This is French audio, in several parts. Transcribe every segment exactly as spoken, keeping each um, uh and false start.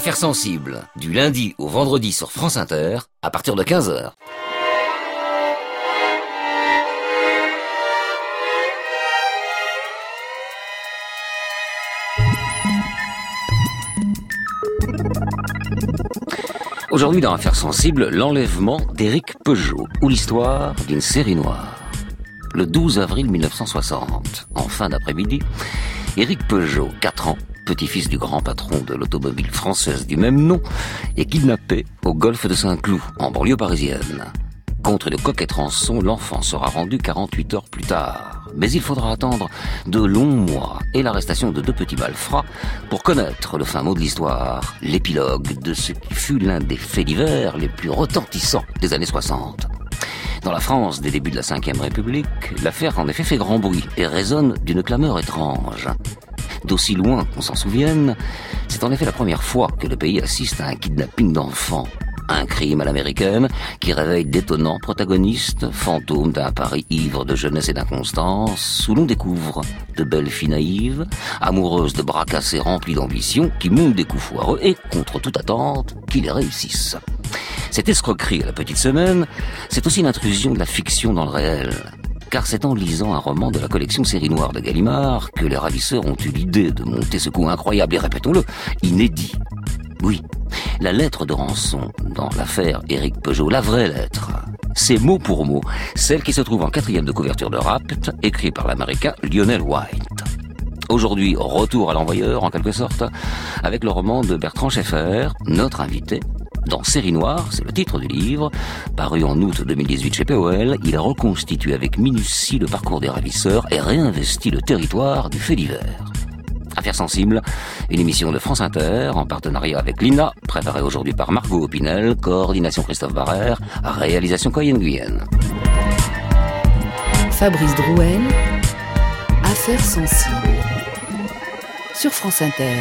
Affaires sensibles, du lundi au vendredi sur France Inter, à partir de quinze heures. Aujourd'hui dans Affaires sensibles, l'enlèvement d'Éric Peugeot, ou l'histoire d'une série noire. Le douze avril mille neuf cent soixante, en fin d'après-midi, Éric Peugeot, quatre ans, petit-fils du grand patron de l'automobile française du même nom, est kidnappé au golfe de Saint-Cloud, en banlieue parisienne. Contre de coquettes rançons, l'enfant sera rendu quarante-huit heures plus tard. Mais il faudra attendre de longs mois et l'arrestation de deux petits malfrats pour connaître le fin mot de l'histoire, l'épilogue de ce qui fut l'un des faits divers les plus retentissants des années soixante. Dans la France des débuts de la cinquième République, l'affaire en effet fait grand bruit et résonne d'une clameur étrange. D'aussi loin qu'on s'en souvienne, c'est en effet la première fois que le pays assiste à un kidnapping d'enfants. Un crime à l'américaine qui réveille d'étonnants protagonistes, fantômes d'un Paris ivre de jeunesse et d'inconstance, où l'on découvre de belles filles naïves, amoureuses de bras cassés remplis d'ambition, qui montent des coups foireux et, contre toute attente, qui les réussissent. Cette escroquerie à la petite semaine, c'est aussi l'intrusion de la fiction dans le réel. Car c'est en lisant un roman de la collection Série Noire de Gallimard que les ravisseurs ont eu l'idée de monter ce coup incroyable et, répétons-le, inédit. Oui, la lettre de rançon dans l'affaire Éric Peugeot, la vraie lettre, c'est mot pour mot celle qui se trouve en quatrième de couverture de Rapt, écrit par l'américain Lionel White. Aujourd'hui, retour à l'envoyeur en quelque sorte, avec le roman de Bertrand Scheffer, notre invité. Dans Série Noire, c'est le titre du livre, paru en août deux mille dix-huit chez P O L, il reconstitue avec minutie le parcours des ravisseurs et réinvestit le territoire du fait divers. Affaires sensibles, une émission de France Inter en partenariat avec l'I N A, préparée aujourd'hui par Margot Opinel, coordination Christophe Barrère, réalisation Coyen Guyenne. Fabrice Drouel, Affaires sensibles, sur France Inter.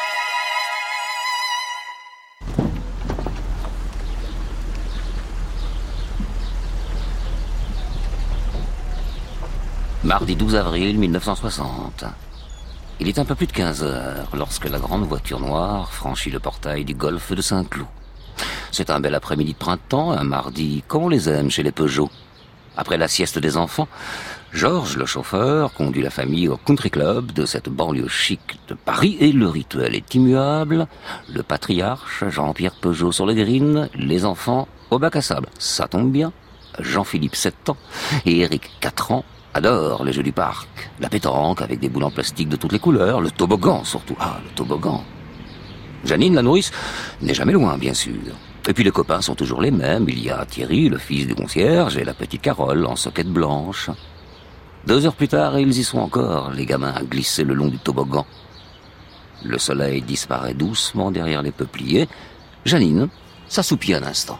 Mardi douze avril mille neuf cent soixante. Il est un peu plus de quinze heures lorsque la grande voiture noire franchit le portail du golfe de Saint-Cloud. C'est un bel après-midi de printemps, un mardi comme on les aime chez les Peugeot. Après la sieste des enfants, Georges, le chauffeur, conduit la famille au country club de cette banlieue chic de Paris et le rituel est immuable. Le patriarche, Jean-Pierre Peugeot sur le green, les enfants au bac à sable. Ça tombe bien. Jean-Philippe, sept ans, et Éric, quatre ans, adore les jeux du parc, la pétanque avec des boules en plastique de toutes les couleurs, le toboggan surtout. Ah, le toboggan. Janine, la nourrice, n'est jamais loin, bien sûr. Et puis les copains sont toujours les mêmes. Il y a Thierry, le fils du concierge, et la petite Carole en soquette blanche. Deux heures plus tard, et ils y sont encore, les gamins à glisser le long du toboggan. Le soleil disparaît doucement derrière les peupliers. Janine s'assoupit un instant.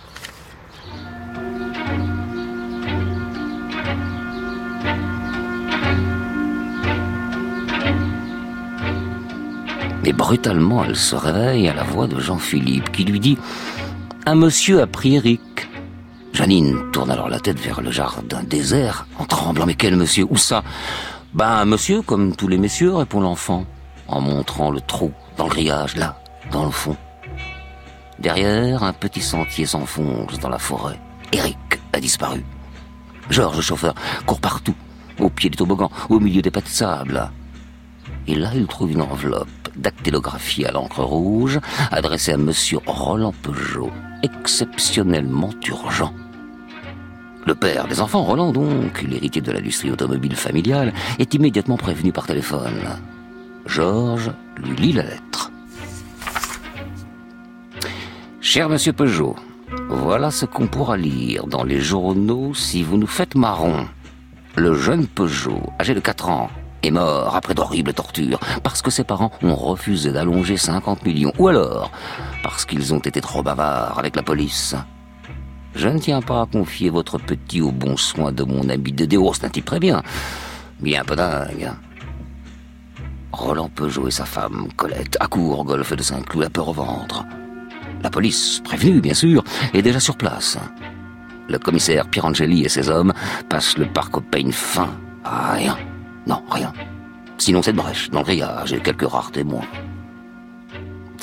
Et brutalement, elle se réveille à la voix de Jean-Philippe qui lui dit « Un monsieur a pris Éric ». Janine tourne alors la tête vers le jardin désert en tremblant. « Mais quel monsieur? Où ça ?»« Ben, un monsieur comme tous les messieurs », répond l'enfant, en montrant le trou dans le grillage, là, dans le fond. Derrière, un petit sentier s'enfonce dans la forêt. Éric a disparu. Georges, le chauffeur, court partout, au pied du toboggan, au milieu des pas de sable. Et là, il trouve une enveloppe dactylographiée à l'encre rouge, adressée à monsieur Roland Peugeot, exceptionnellement urgent. Le père des enfants, Roland donc, l'héritier de l'industrie automobile familiale, est immédiatement prévenu par téléphone. Georges lui lit la lettre. Cher monsieur Peugeot, voilà ce qu'on pourra lire dans les journaux si vous nous faites marron. Le jeune Peugeot, âgé de quatre ans, est mort après d'horribles tortures parce que ses parents ont refusé d'allonger cinquante millions, ou alors parce qu'ils ont été trop bavards avec la police. Je ne tiens pas à confier votre petit au bon soin de mon ami Dédé. C'est un type très bien, bien un peu dingue. Roland Peugeot et sa femme, Colette, accourent au golfe de Saint-Cloud, la peur au ventre. La police, prévenue bien sûr, est déjà sur place. Le commissaire Pierangeli et ses hommes passent le parc au peigne fin. Ah, rien. Non, rien. Sinon cette brèche dans le grillage et quelques rares témoins.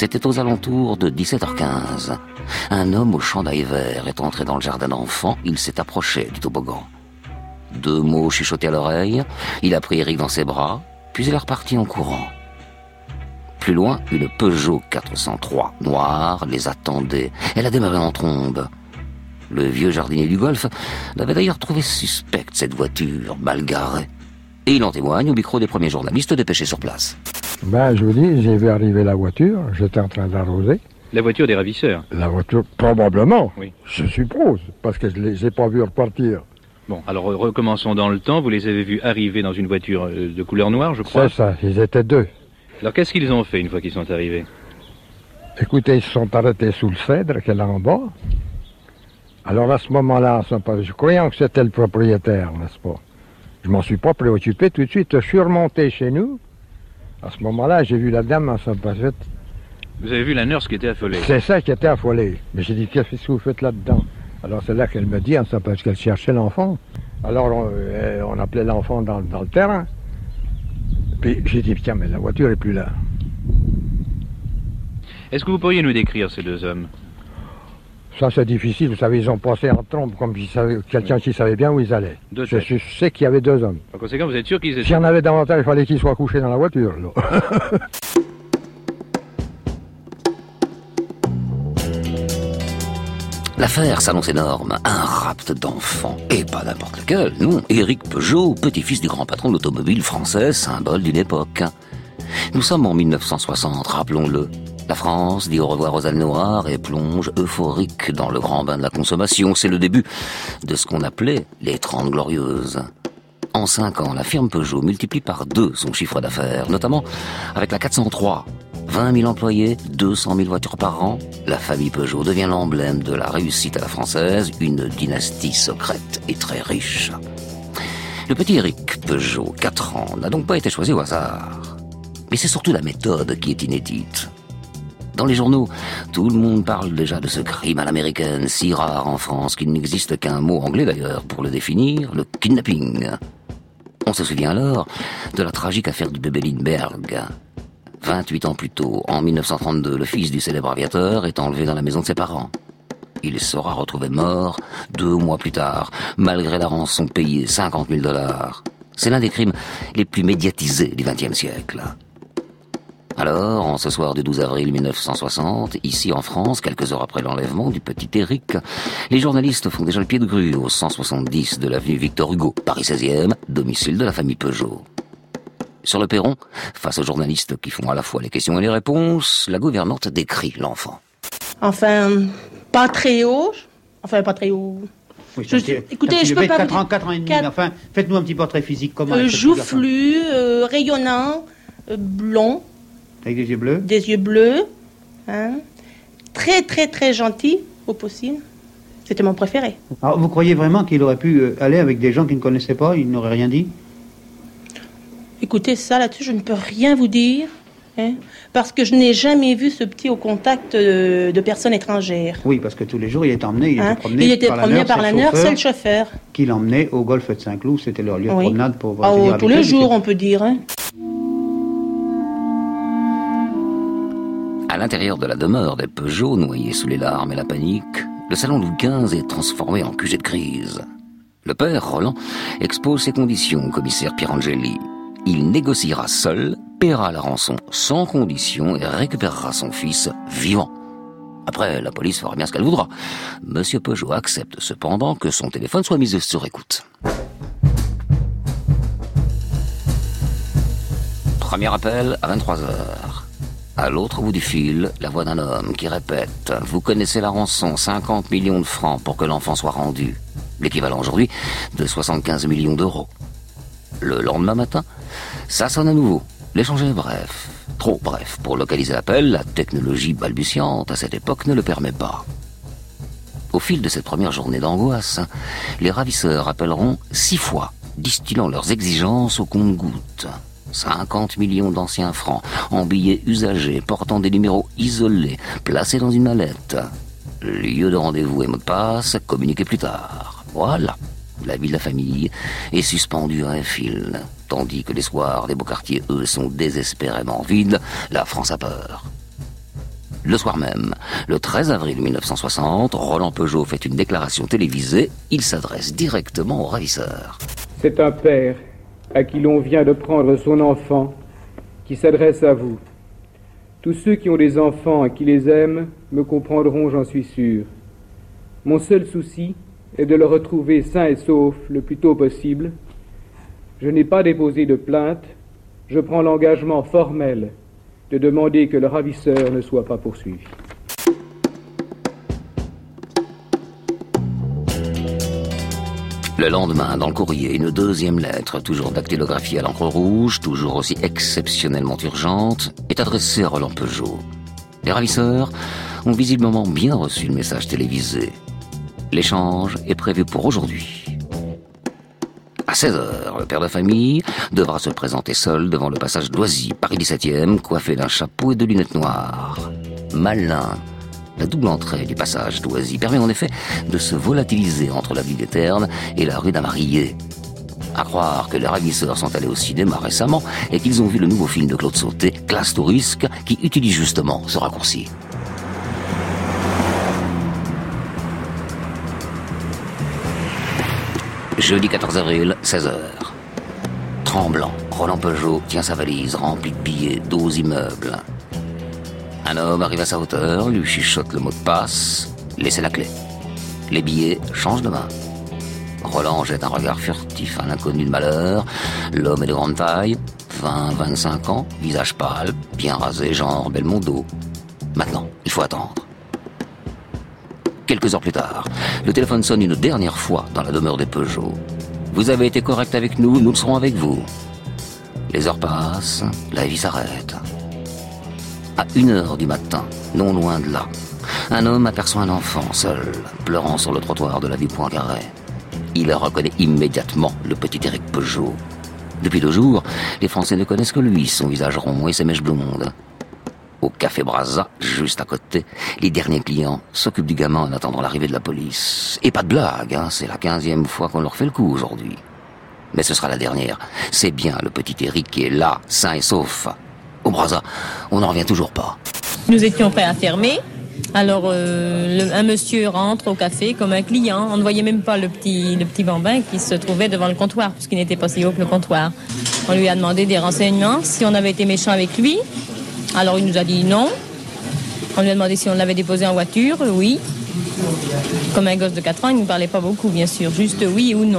C'était aux alentours de dix-sept heures quinze. Un homme au chandail vert est entré dans le jardin d'enfants. Il s'est approché du toboggan. Deux mots chuchotés à l'oreille. Il a pris Eric dans ses bras, puis il est reparti en courant. Plus loin, une Peugeot quatre cent trois noire les attendait. Elle a démarré en trombe. Le vieux jardinier du Golfe l'avait d'ailleurs trouvé suspecte, cette voiture, mal garée. Et il en témoigne au micro des premiers journalistes dépêchés sur place. Ben, je vous dis, j'ai vu arriver la voiture, j'étais en train d'arroser. La voiture des ravisseurs? La voiture, probablement, oui. Je suppose, parce que je ne les ai pas vus repartir. Bon, alors recommençons dans le temps. Vous les avez vus arriver dans une voiture de couleur noire, je crois? C'est ça, ils étaient deux. Alors qu'est-ce qu'ils ont fait une fois qu'ils sont arrivés? Écoutez, ils se sont arrêtés sous le cèdre qui est là en bas. Alors à ce moment-là, je croyais que c'était le propriétaire, n'est-ce pas? Je m'en suis pas préoccupé tout de suite. Je suis remonté chez nous. À ce moment-là, j'ai vu la dame en s'en passer. Vous avez vu la nurse qui était affolée? C'est ça qui était affolée. Mais j'ai dit, qu'est-ce que vous faites là-dedans? Alors c'est là qu'elle me dit, en parce qu'elle cherchait l'enfant. Alors on, euh, on appelait l'enfant dans, dans le terrain. Puis j'ai dit, tiens, mais la voiture est plus là. Est-ce que vous pourriez nous décrire ces deux hommes? Ça, c'est difficile. Vous savez, ils ont passé en trombe comme quelqu'un qui savait bien où ils allaient. Deux je, je sais qu'il y avait deux hommes. Par conséquent, vous êtes sûr qu'ils étaient... S'il y en avait davantage, il fallait qu'ils soient couchés dans la voiture, là. L'affaire s'annonce énorme. Un rapt d'enfants. Et pas n'importe lequel, non. Éric Peugeot, petit-fils du grand patron de l'automobile français, symbole d'une époque. Nous sommes en mille neuf cent soixante, rappelons-le. La France dit au revoir aux Alpes noires et plonge euphorique dans le grand bain de la consommation. C'est le début de ce qu'on appelait les Trente Glorieuses. En cinq ans, la firme Peugeot multiplie par deux son chiffre d'affaires, notamment avec la quatre cent trois. vingt mille employés, deux cent mille voitures par an. La famille Peugeot devient l'emblème de la réussite à la française, une dynastie secrète et très riche. Le petit Éric Peugeot, quatre ans, n'a donc pas été choisi au hasard. Mais c'est surtout la méthode qui est inédite. Dans les journaux, tout le monde parle déjà de ce crime à l'américaine, si rare en France qu'il n'existe qu'un mot anglais d'ailleurs pour le définir, le kidnapping. On se souvient alors de la tragique affaire du bébé Lindbergh. vingt-huit ans plus tôt, en mille neuf cent trente-deux, le fils du célèbre aviateur est enlevé dans la maison de ses parents. Il sera retrouvé mort deux mois plus tard, malgré la rançon payée, cinquante mille dollars. C'est l'un des crimes les plus médiatisés du vingtième siècle. Alors, en ce soir du douze avril mille neuf cent soixante, ici en France, quelques heures après l'enlèvement du petit Éric, les journalistes font déjà le pied de grue au cent soixante-dix de l'avenue Victor Hugo, Paris seizième, domicile de la famille Peugeot. Sur le perron, face aux journalistes qui font à la fois les questions et les réponses, la gouvernante décrit l'enfant. Enfin, pas très haut. Enfin, pas très haut. Oui, je, petit, écoutez, je peux pas... quatre ans, quatre ans et demi, quatre... enfin, faites-nous un petit portrait physique. Comment euh, joufflu, euh, rayonnant, euh, blond. Avec des yeux bleus? Des yeux bleus. Hein. Très, très, très gentil, au possible. C'était mon préféré. Alors, vous croyez vraiment qu'il aurait pu aller avec des gens qu'il ne connaissait pas? Il n'aurait rien dit? Écoutez, ça, là-dessus, je ne peux rien vous dire. Hein, parce que je n'ai jamais vu ce petit au contact de, de personnes étrangères. Oui, parce que tous les jours, il était emmené, il hein? était promené, il était par, promené la par la nurse, c'est le chauffeur. Qui l'emmenait au golfe de Saint-Cloud, c'était leur lieu de oui. promenade pour voir oh, tous les jours, on peut dire. Hein. À l'intérieur de la demeure des Peugeot, noyés sous les larmes et la panique, le salon Louis quinze est transformé en Q G de crise. Le père, Roland, expose ses conditions au commissaire Pierangeli. Il négociera seul, paiera la rançon sans condition et récupérera son fils vivant. Après, la police fera bien ce qu'elle voudra. Monsieur Peugeot accepte cependant que son téléphone soit mis sur écoute. Premier appel à vingt-trois heures. À l'autre bout du fil, la voix d'un homme qui répète « Vous connaissez la rançon, cinquante millions de francs pour que l'enfant soit rendu. » L'équivalent aujourd'hui de soixante-quinze millions d'euros. Le lendemain matin, ça sonne à nouveau. L'échange est bref. Trop bref pour localiser l'appel, la technologie balbutiante à cette époque ne le permet pas. Au fil de cette première journée d'angoisse, les ravisseurs appelleront six fois, distillant leurs exigences au compte-gouttes. cinquante millions d'anciens francs, en billets usagés, portant des numéros isolés, placés dans une mallette. Lieu de rendez-vous et mot de passe, communiquez plus tard. Voilà, la vie de la famille est suspendue à un fil. Tandis que les soirs des beaux quartiers, eux, sont désespérément vides, la France a peur. Le soir même, le treize avril mille neuf cent soixante, Roland Peugeot fait une déclaration télévisée. Il s'adresse directement au ravisseur. C'est un père à qui l'on vient de prendre son enfant qui s'adresse à vous. Tous ceux qui ont des enfants et qui les aiment me comprendront, j'en suis sûr. Mon seul souci est de le retrouver sain et sauf le plus tôt possible. Je n'ai pas déposé de plainte. Je prends l'engagement formel de demander que le ravisseur ne soit pas poursuivi. Le lendemain, dans le courrier, une deuxième lettre, toujours dactylographiée à l'encre rouge, toujours aussi exceptionnellement urgente, est adressée à Roland Peugeot. Les ravisseurs ont visiblement bien reçu le message télévisé. L'échange est prévu pour aujourd'hui. À seize heures, le père de famille devra se présenter seul devant le passage d'Oisy, Paris dix-septième, coiffé d'un chapeau et de lunettes noires. Malin. La double entrée du passage d'Oisy permet en effet de se volatiliser entre la ville des Ternes et la rue d'Amarié. À croire que les ravisseurs sont allés au cinéma récemment et qu'ils ont vu le nouveau film de Claude Sauté, Classe Tourisque, qui utilise justement ce raccourci. Jeudi quatorze avril, seize heures. Tremblant, Roland Peugeot tient sa valise remplie de billets d'aux immeubles. Un homme arrive à sa hauteur, lui chuchote le mot de passe, laissez la clé. Les billets changent de main. Roland jette un regard furtif à l'inconnu de malheur. L'homme est de grande taille, vingt à vingt-cinq ans, visage pâle, bien rasé, genre Belmondo. Maintenant, il faut attendre. Quelques heures plus tard, le téléphone sonne une dernière fois dans la demeure des Peugeot. Vous avez été correct avec nous, nous le serons avec vous. Les heures passent, la vie s'arrête. À une heure du matin, non loin de là, un homme aperçoit un enfant seul, pleurant sur le trottoir de la rue Poincaré. Il reconnaît immédiatement le petit Éric Peugeot. Depuis deux jours, les Français ne connaissent que lui, son visage rond et ses mèches blondes. Au Café Brazza, juste à côté, les derniers clients s'occupent du gamin en attendant l'arrivée de la police. Et pas de blague, hein, c'est la quinzième fois qu'on leur fait le coup aujourd'hui. Mais ce sera la dernière. C'est bien le petit Éric qui est là, sain et sauf. Au Brazza, on n'en revient toujours pas. Nous étions prêts à fermer. Alors, euh, le, un monsieur rentre au café comme un client. On ne voyait même pas le petit, le petit bambin qui se trouvait devant le comptoir, puisqu'il n'était pas si haut que le comptoir. On lui a demandé des renseignements, si on avait été méchant avec lui. Alors, il nous a dit non. On lui a demandé si on l'avait déposé en voiture. Oui. Comme un gosse de quatre ans, il ne nous parlait pas beaucoup, bien sûr. Juste oui ou non.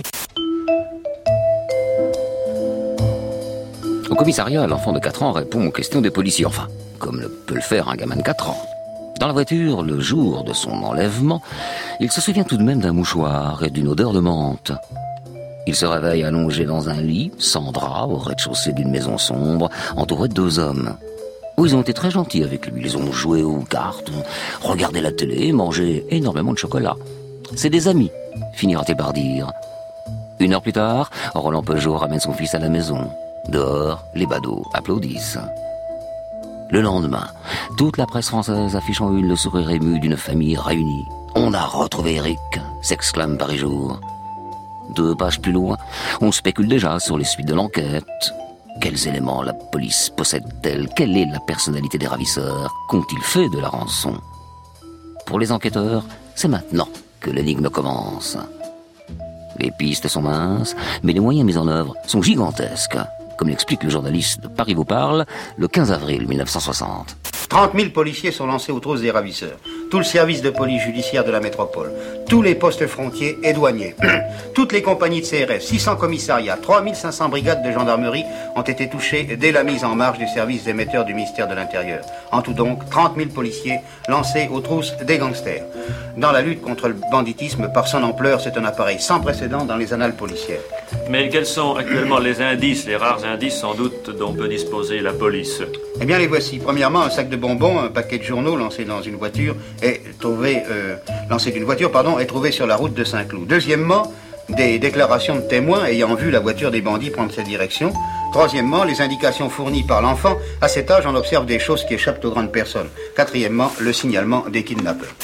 Au commissariat, l'enfant de quatre ans répond aux questions des policiers. Enfin, comme le peut le faire un gamin de quatre ans. Dans la voiture, le jour de son enlèvement, il se souvient tout de même d'un mouchoir et d'une odeur de menthe. Il se réveille allongé dans un lit, sans drap, au rez-de-chaussée d'une maison sombre, entouré de deux hommes. Où ils ont été très gentils avec lui. Ils ont joué aux cartes, regardé la télé, mangé énormément de chocolat. C'est des amis, finira-t-il par dire. Une heure plus tard, Roland Peugeot ramène son fils à la maison. Dehors, les badauds applaudissent. Le lendemain, toute la presse française affiche en une le sourire ému d'une famille réunie. « On a retrouvé Éric !» s'exclame Paris Jour. Deux pages plus loin, on spécule déjà sur les suites de l'enquête. Quels éléments la police possède-t-elle? Quelle est la personnalité des ravisseurs? Qu'ont-ils fait de la rançon? Pour les enquêteurs, c'est maintenant que l'énigme commence. Les pistes sont minces, mais les moyens mis en œuvre sont gigantesques, comme l'explique le journaliste de Paris vous parle, le quinze avril mille neuf cent soixante. trente mille policiers sont lancés aux trousses des ravisseurs. Tout le service de police judiciaire de la métropole. Tous les postes frontiers et douaniers. Toutes les compagnies de C R F, six cents commissariats, trois mille cinq cents brigades de gendarmerie ont été touchées dès la mise en marche du service émetteur du ministère de l'Intérieur. En tout donc, trente mille policiers lancés aux trousses des gangsters. Dans la lutte contre le banditisme, par son ampleur, c'est un appareil sans précédent dans les annales policières. Mais quels sont actuellement les indices, les rares indices sans doute dont peut disposer la police? Eh bien les voici. Premièrement, un sac de bonbons, un paquet de journaux lancé dans une voiture est trouvé, euh, lancé d'une voiture, pardon, est trouvé sur la route de Saint-Cloud. Deuxièmement, des déclarations de témoins ayant vu la voiture des bandits prendre cette direction. Troisièmement, les indications fournies par l'enfant. À cet âge, on observe des choses qui échappent aux grandes personnes. Quatrièmement, le signalement des kidnappeurs.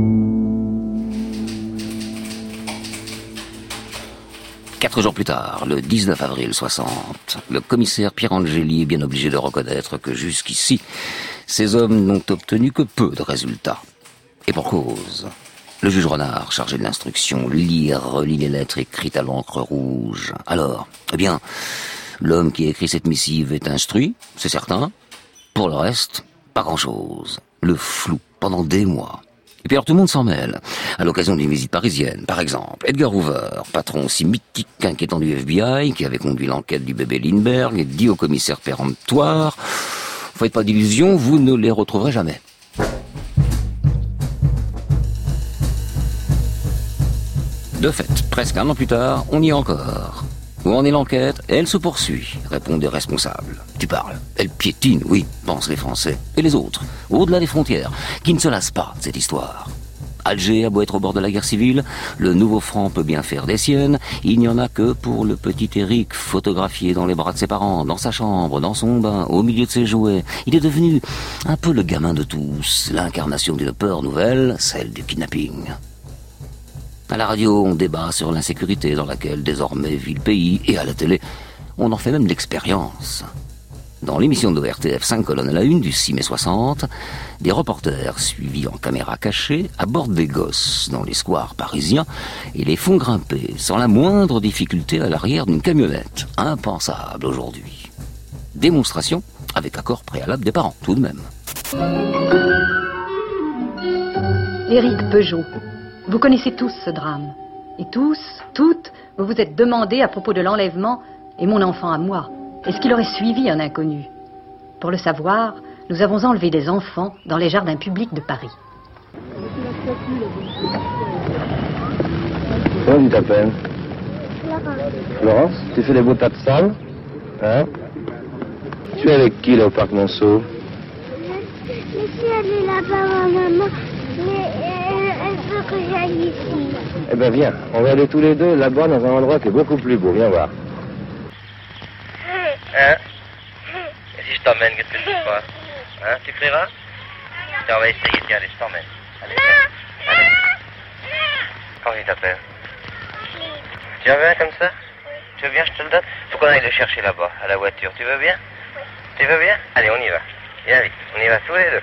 Quatre jours plus tard, le dix-neuf avril soixante, le commissaire Pierre Angeli est bien obligé de reconnaître que jusqu'ici, Ces hommes n'ont obtenu que peu de résultats. Et pour cause. Le juge Renard, chargé de l'instruction, lit et relit les lettres écrites à l'encre rouge. Alors, eh bien, l'homme qui a écrit cette missive est instruit, c'est certain. Pour le reste, pas grand-chose. Le flou, pendant des mois. Et puis alors tout le monde s'en mêle. À l'occasion d'une visite parisienne, par exemple, Edgar Hoover, patron aussi mythique qu'inquiétant du F B I, qui avait conduit l'enquête du bébé Lindbergh, dit au commissaire péremptoire, « Faites pas d'illusions, vous ne les retrouverez jamais. » De fait, presque un an plus tard, on y est encore. Où en est l'enquête? Elle se poursuit, répondent des responsables. Tu parles. Elle piétine, oui, pensent les Français. Et les autres, au-delà des frontières, qui ne se lassent pas de cette histoire. Alger a beau être au bord de la guerre civile, le nouveau franc peut bien faire des siennes, il n'y en a que pour le petit Éric, photographié dans les bras de ses parents, dans sa chambre, dans son bain, au milieu de ses jouets. Il est devenu un peu le gamin de tous, l'incarnation d'une peur nouvelle, celle du kidnapping. À la radio, on débat sur l'insécurité dans laquelle désormais vit le pays, et à la télé, on en fait même l'expérience. Dans l'émission de O R T F cinq colonnes à la une du six mai soixante, des reporters suivis en caméra cachée abordent des gosses dans les squares parisiens et les font grimper sans la moindre difficulté à l'arrière d'une camionnette. Impensable aujourd'hui. Démonstration avec accord préalable des parents, tout de même. Éric Peugeot. Vous connaissez tous ce drame. Et tous, toutes, vous vous êtes demandé à propos de l'enlèvement et mon enfant à moi. Est-ce qu'il aurait suivi un inconnu? Pour le savoir, nous avons enlevé des enfants dans les jardins publics de Paris. Comment tu t'appelles? Florence. Florence, tu fais des beaux tas de sable? Hein? Tu es avec qui là au parc Monceau? Je, je suis allée là-bas, ma maman, mais elle, elle veut que j'aille ici. Eh ben viens, on va aller tous les deux là-bas dans un endroit qui est beaucoup plus beau, viens voir. Hein? Et si je t'emmène, qu'est-ce que tu feras? Hein? Tu crieras? Tiens, on va essayer, tiens, allez, je t'emmène. Allez, viens. Allez. Comment tu t'appelles? Tu en veux un comme ça? Tu veux bien, je te le donne? Faut qu'on aille le chercher là-bas, à la voiture. Tu veux bien? Tu veux bien? Allez, on y va. Viens vite, on y va tous les deux.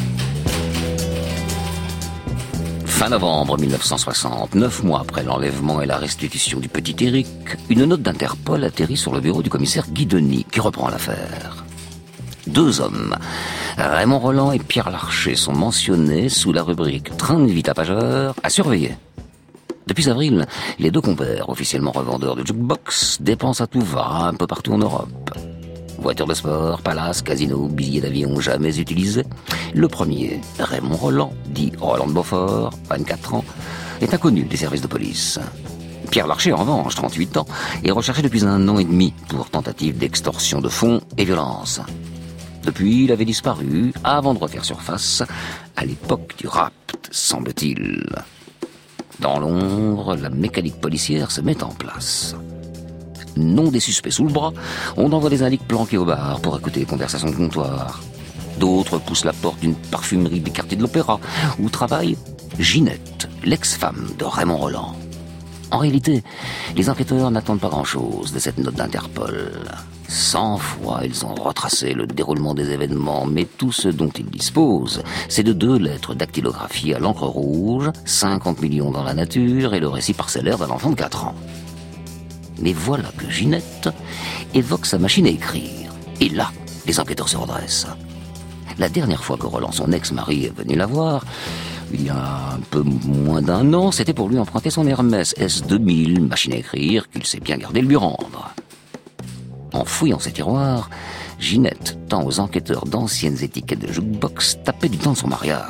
Fin novembre mille neuf cent soixante, neuf mois après l'enlèvement et la restitution du petit Éric, une note d'Interpol atterrit sur le bureau du commissaire Guy Denis, qui reprend l'affaire. Deux hommes, Raymond Roland et Pierre Larcher, sont mentionnés sous la rubrique « Train de vie tapageur » à surveiller. Depuis avril, les deux compères, officiellement revendeurs de jukebox, dépensent à tout va un peu partout en Europe. Voitures de sport, palaces, casinos, billets d'avion jamais utilisés. Le premier, Raymond Roland, dit Roland de Beaufort, vingt-quatre ans, est inconnu des services de police. Pierre Larcher, en revanche, trente-huit ans, est recherché depuis un an et demi pour tentative d'extorsion de fonds et violence. Depuis, il avait disparu avant de refaire surface à l'époque du rapt, semble-t-il. Dans l'ombre, la mécanique policière se met en place. Non des suspects sous le bras, on envoie des indiques planqués au bar pour écouter les conversations de comptoir. D'autres poussent la porte d'une parfumerie des quartiers de l'Opéra, où travaille Ginette, l'ex-femme de Raymond Roland. En réalité, les enquêteurs n'attendent pas grand-chose de cette note d'Interpol. Cent fois, ils ont retracé le déroulement des événements, mais tout ce dont ils disposent, c'est de deux lettres dactylographiées à l'encre rouge, cinquante millions dans la nature et le récit parcellaire d'un enfant de quatre ans. Mais voilà que Ginette évoque sa machine à écrire. Et là, les enquêteurs se redressent. La dernière fois que Roland, son ex-mari, est venu la voir, il y a un peu moins d'un an, c'était pour lui emprunter son Hermès S deux mille, machine à écrire qu'il sait bien garder le lui rendre. En fouillant ses tiroirs, Ginette tend aux enquêteurs d'anciennes étiquettes de jukebox tapées du temps de son mariage.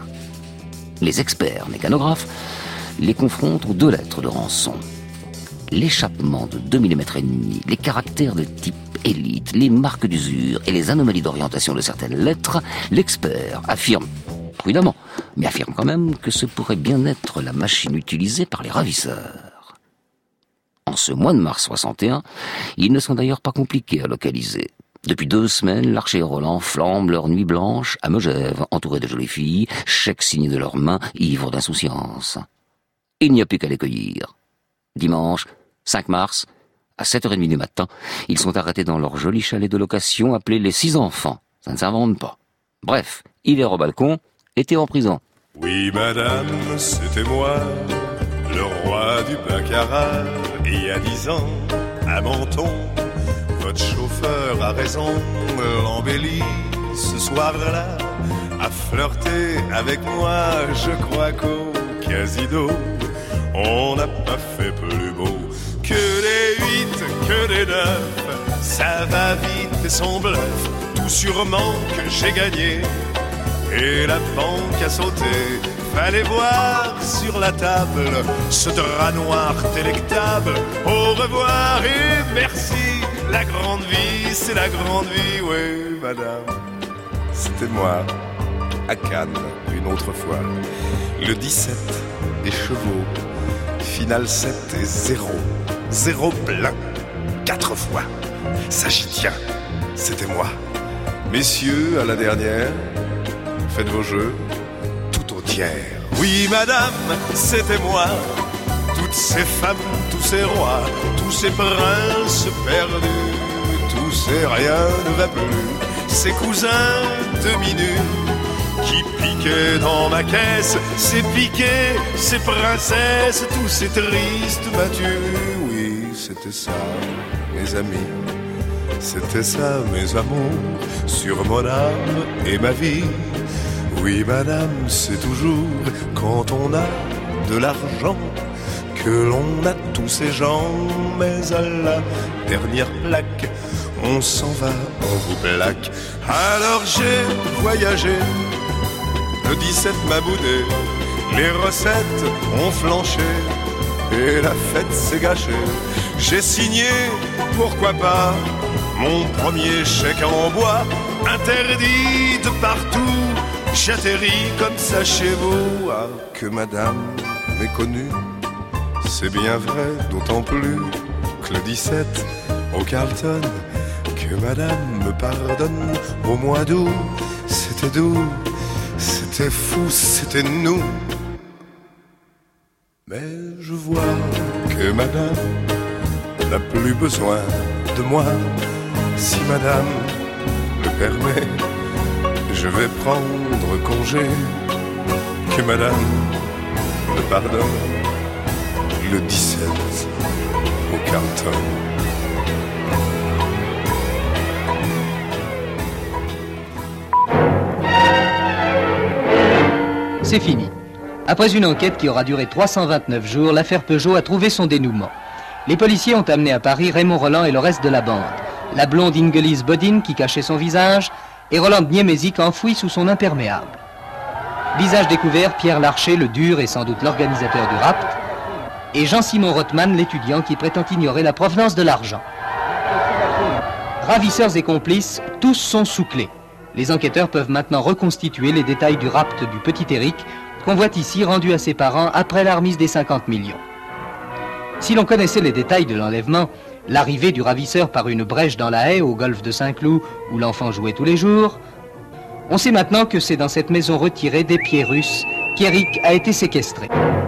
Les experts mécanographes les confrontent aux deux lettres de rançon. L'échappement de deux millimètres et demi, les caractères de type élite, les marques d'usure et les anomalies d'orientation de certaines lettres, l'expert affirme, prudemment, mais affirme quand même que ce pourrait bien être la machine utilisée par les ravisseurs. En ce mois de mars soixante et un, ils ne sont d'ailleurs pas compliqués à localiser. Depuis deux semaines, Larcher et Roland flambent leur nuit blanche à Megève, entourés de jolies filles, chèques signés de leurs mains, ivres d'insouciance. Il n'y a plus qu'à les cueillir. Dimanche, cinq mars, à sept heures trente du matin, ils sont arrêtés dans leur joli chalet de location appelé les Six Enfants. Ça ne s'invente pas. Bref, Hiver au balcon était en prison. Oui, madame, c'était moi, le roi du baccarat. Il y a dix ans, à Menton, votre chauffeur a raison, l'embellit ce soir-là, a flirté avec moi. Je crois qu'au casino, on n'a pas fait plus beau. Que des huit, que des neuf, ça va vite et son bluff. Tout sûrement que j'ai gagné et la banque a sauté. Fallait voir sur la table ce drap noir délectable. Au revoir et merci. La grande vie, c'est la grande vie. Oui, madame, c'était moi à Cannes une autre fois. Le dix-sept des chevaux, finale sept et zéro. Zéro plein, quatre fois. Ça j'y tiens, c'était moi. Messieurs, à la dernière, faites vos jeux tout au tiers. Oui, madame, c'était moi. Toutes ces femmes, tous ces rois, tous ces princes perdus, tous ces rien ne va plus. Ces cousins demi-nus qui piquaient dans ma caisse, ces piquets, ces princesses, tous ces tristes battus. Oui, c'était ça, mes amis. C'était ça, mes amours, sur mon âme et ma vie. Oui, madame, c'est toujours quand on a de l'argent que l'on a tous ces gens. Mais à la dernière plaque, on s'en va, on vous plaque. Alors j'ai voyagé, le dix-sept m'a boudé, les recettes ont flanché et la fête s'est gâchée. J'ai signé, pourquoi pas, mon premier chèque en bois, interdit de partout. J'atterris comme ça chez vous. Ah, que madame m'ait connu, c'est bien vrai, d'autant plus que le dix-sept au Carlton, que madame me pardonne au mois d'août. C'était doux, c'était fou, c'était nous. Mais je vois que madame n'a plus besoin de moi. Si madame le permet, je vais prendre congé. Que madame me pardonne. Le dix-sept au Carlton. C'est fini. Après une enquête qui aura duré trois cent vingt-neuf jours, l'affaire Peugeot a trouvé son dénouement. Les policiers ont amené à Paris Raymond Roland et le reste de la bande. La blonde Ingelise Bodine qui cachait son visage et Roland Niemesic enfoui sous son imperméable. Visage découvert, Pierre Larcher, le dur et sans doute l'organisateur du rapt, et Jean-Simon Rothman, l'étudiant qui prétend ignorer la provenance de l'argent. Ravisseurs et complices, tous sont sous clé. Les enquêteurs peuvent maintenant reconstituer les détails du rapt du petit Éric, qu'on voit ici rendu à ses parents après la remise des cinquante millions. Si l'on connaissait les détails de l'enlèvement, l'arrivée du ravisseur par une brèche dans la haie au golfe de Saint-Cloud, où l'enfant jouait tous les jours, on sait maintenant que c'est dans cette maison retirée des pieds russes qu'Éric a été séquestré.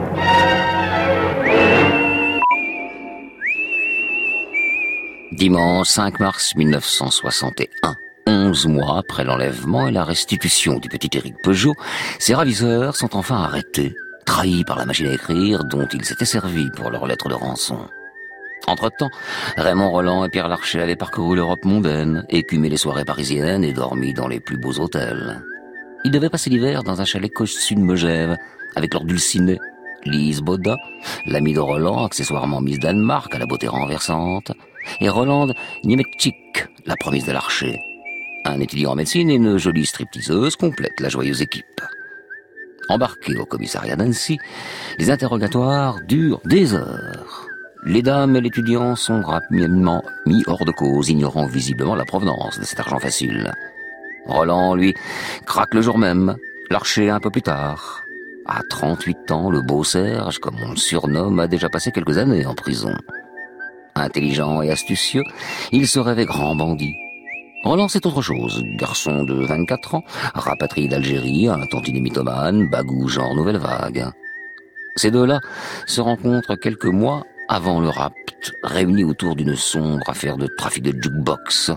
Dimanche cinq mars mille neuf cent soixante et un, onze mois après l'enlèvement et la restitution du petit Éric Peugeot, ces ravisseurs sont enfin arrêtés, trahis par la machine à écrire dont ils s'étaient servis pour leur lettre de rançon. Entre-temps, Raymond Roland et Pierre Larcher avaient parcouru l'Europe mondaine, écumé les soirées parisiennes et dormi dans les plus beaux hôtels. Ils devaient passer l'hiver dans un chalet cossu de Megève, avec leur dulcinée, Lise Baudin, l'amie de Roland, accessoirement Miss Danemark à la beauté renversante, et Rolande Niemesic, la promise de Larcher. Un étudiant en médecine et une jolie stripteaseuse complètent la joyeuse équipe. Embarqués au commissariat d'Annecy, les interrogatoires durent des heures. Les dames et l'étudiant sont rapidement mis hors de cause, ignorant visiblement la provenance de cet argent facile. Roland, lui, craque le jour même, Larcher un peu plus tard. À trente-huit ans, le beau Serge, comme on le surnomme, a déjà passé quelques années en prison. Intelligent et astucieux, il se rêvait grand bandit. Roland, c'est autre chose. Garçon de vingt-quatre ans, rapatrié d'Algérie, un tantinet mythomane, bagou genre nouvelle vague. Ces deux-là se rencontrent quelques mois avant le rapt, réunis autour d'une sombre affaire de trafic de jukebox.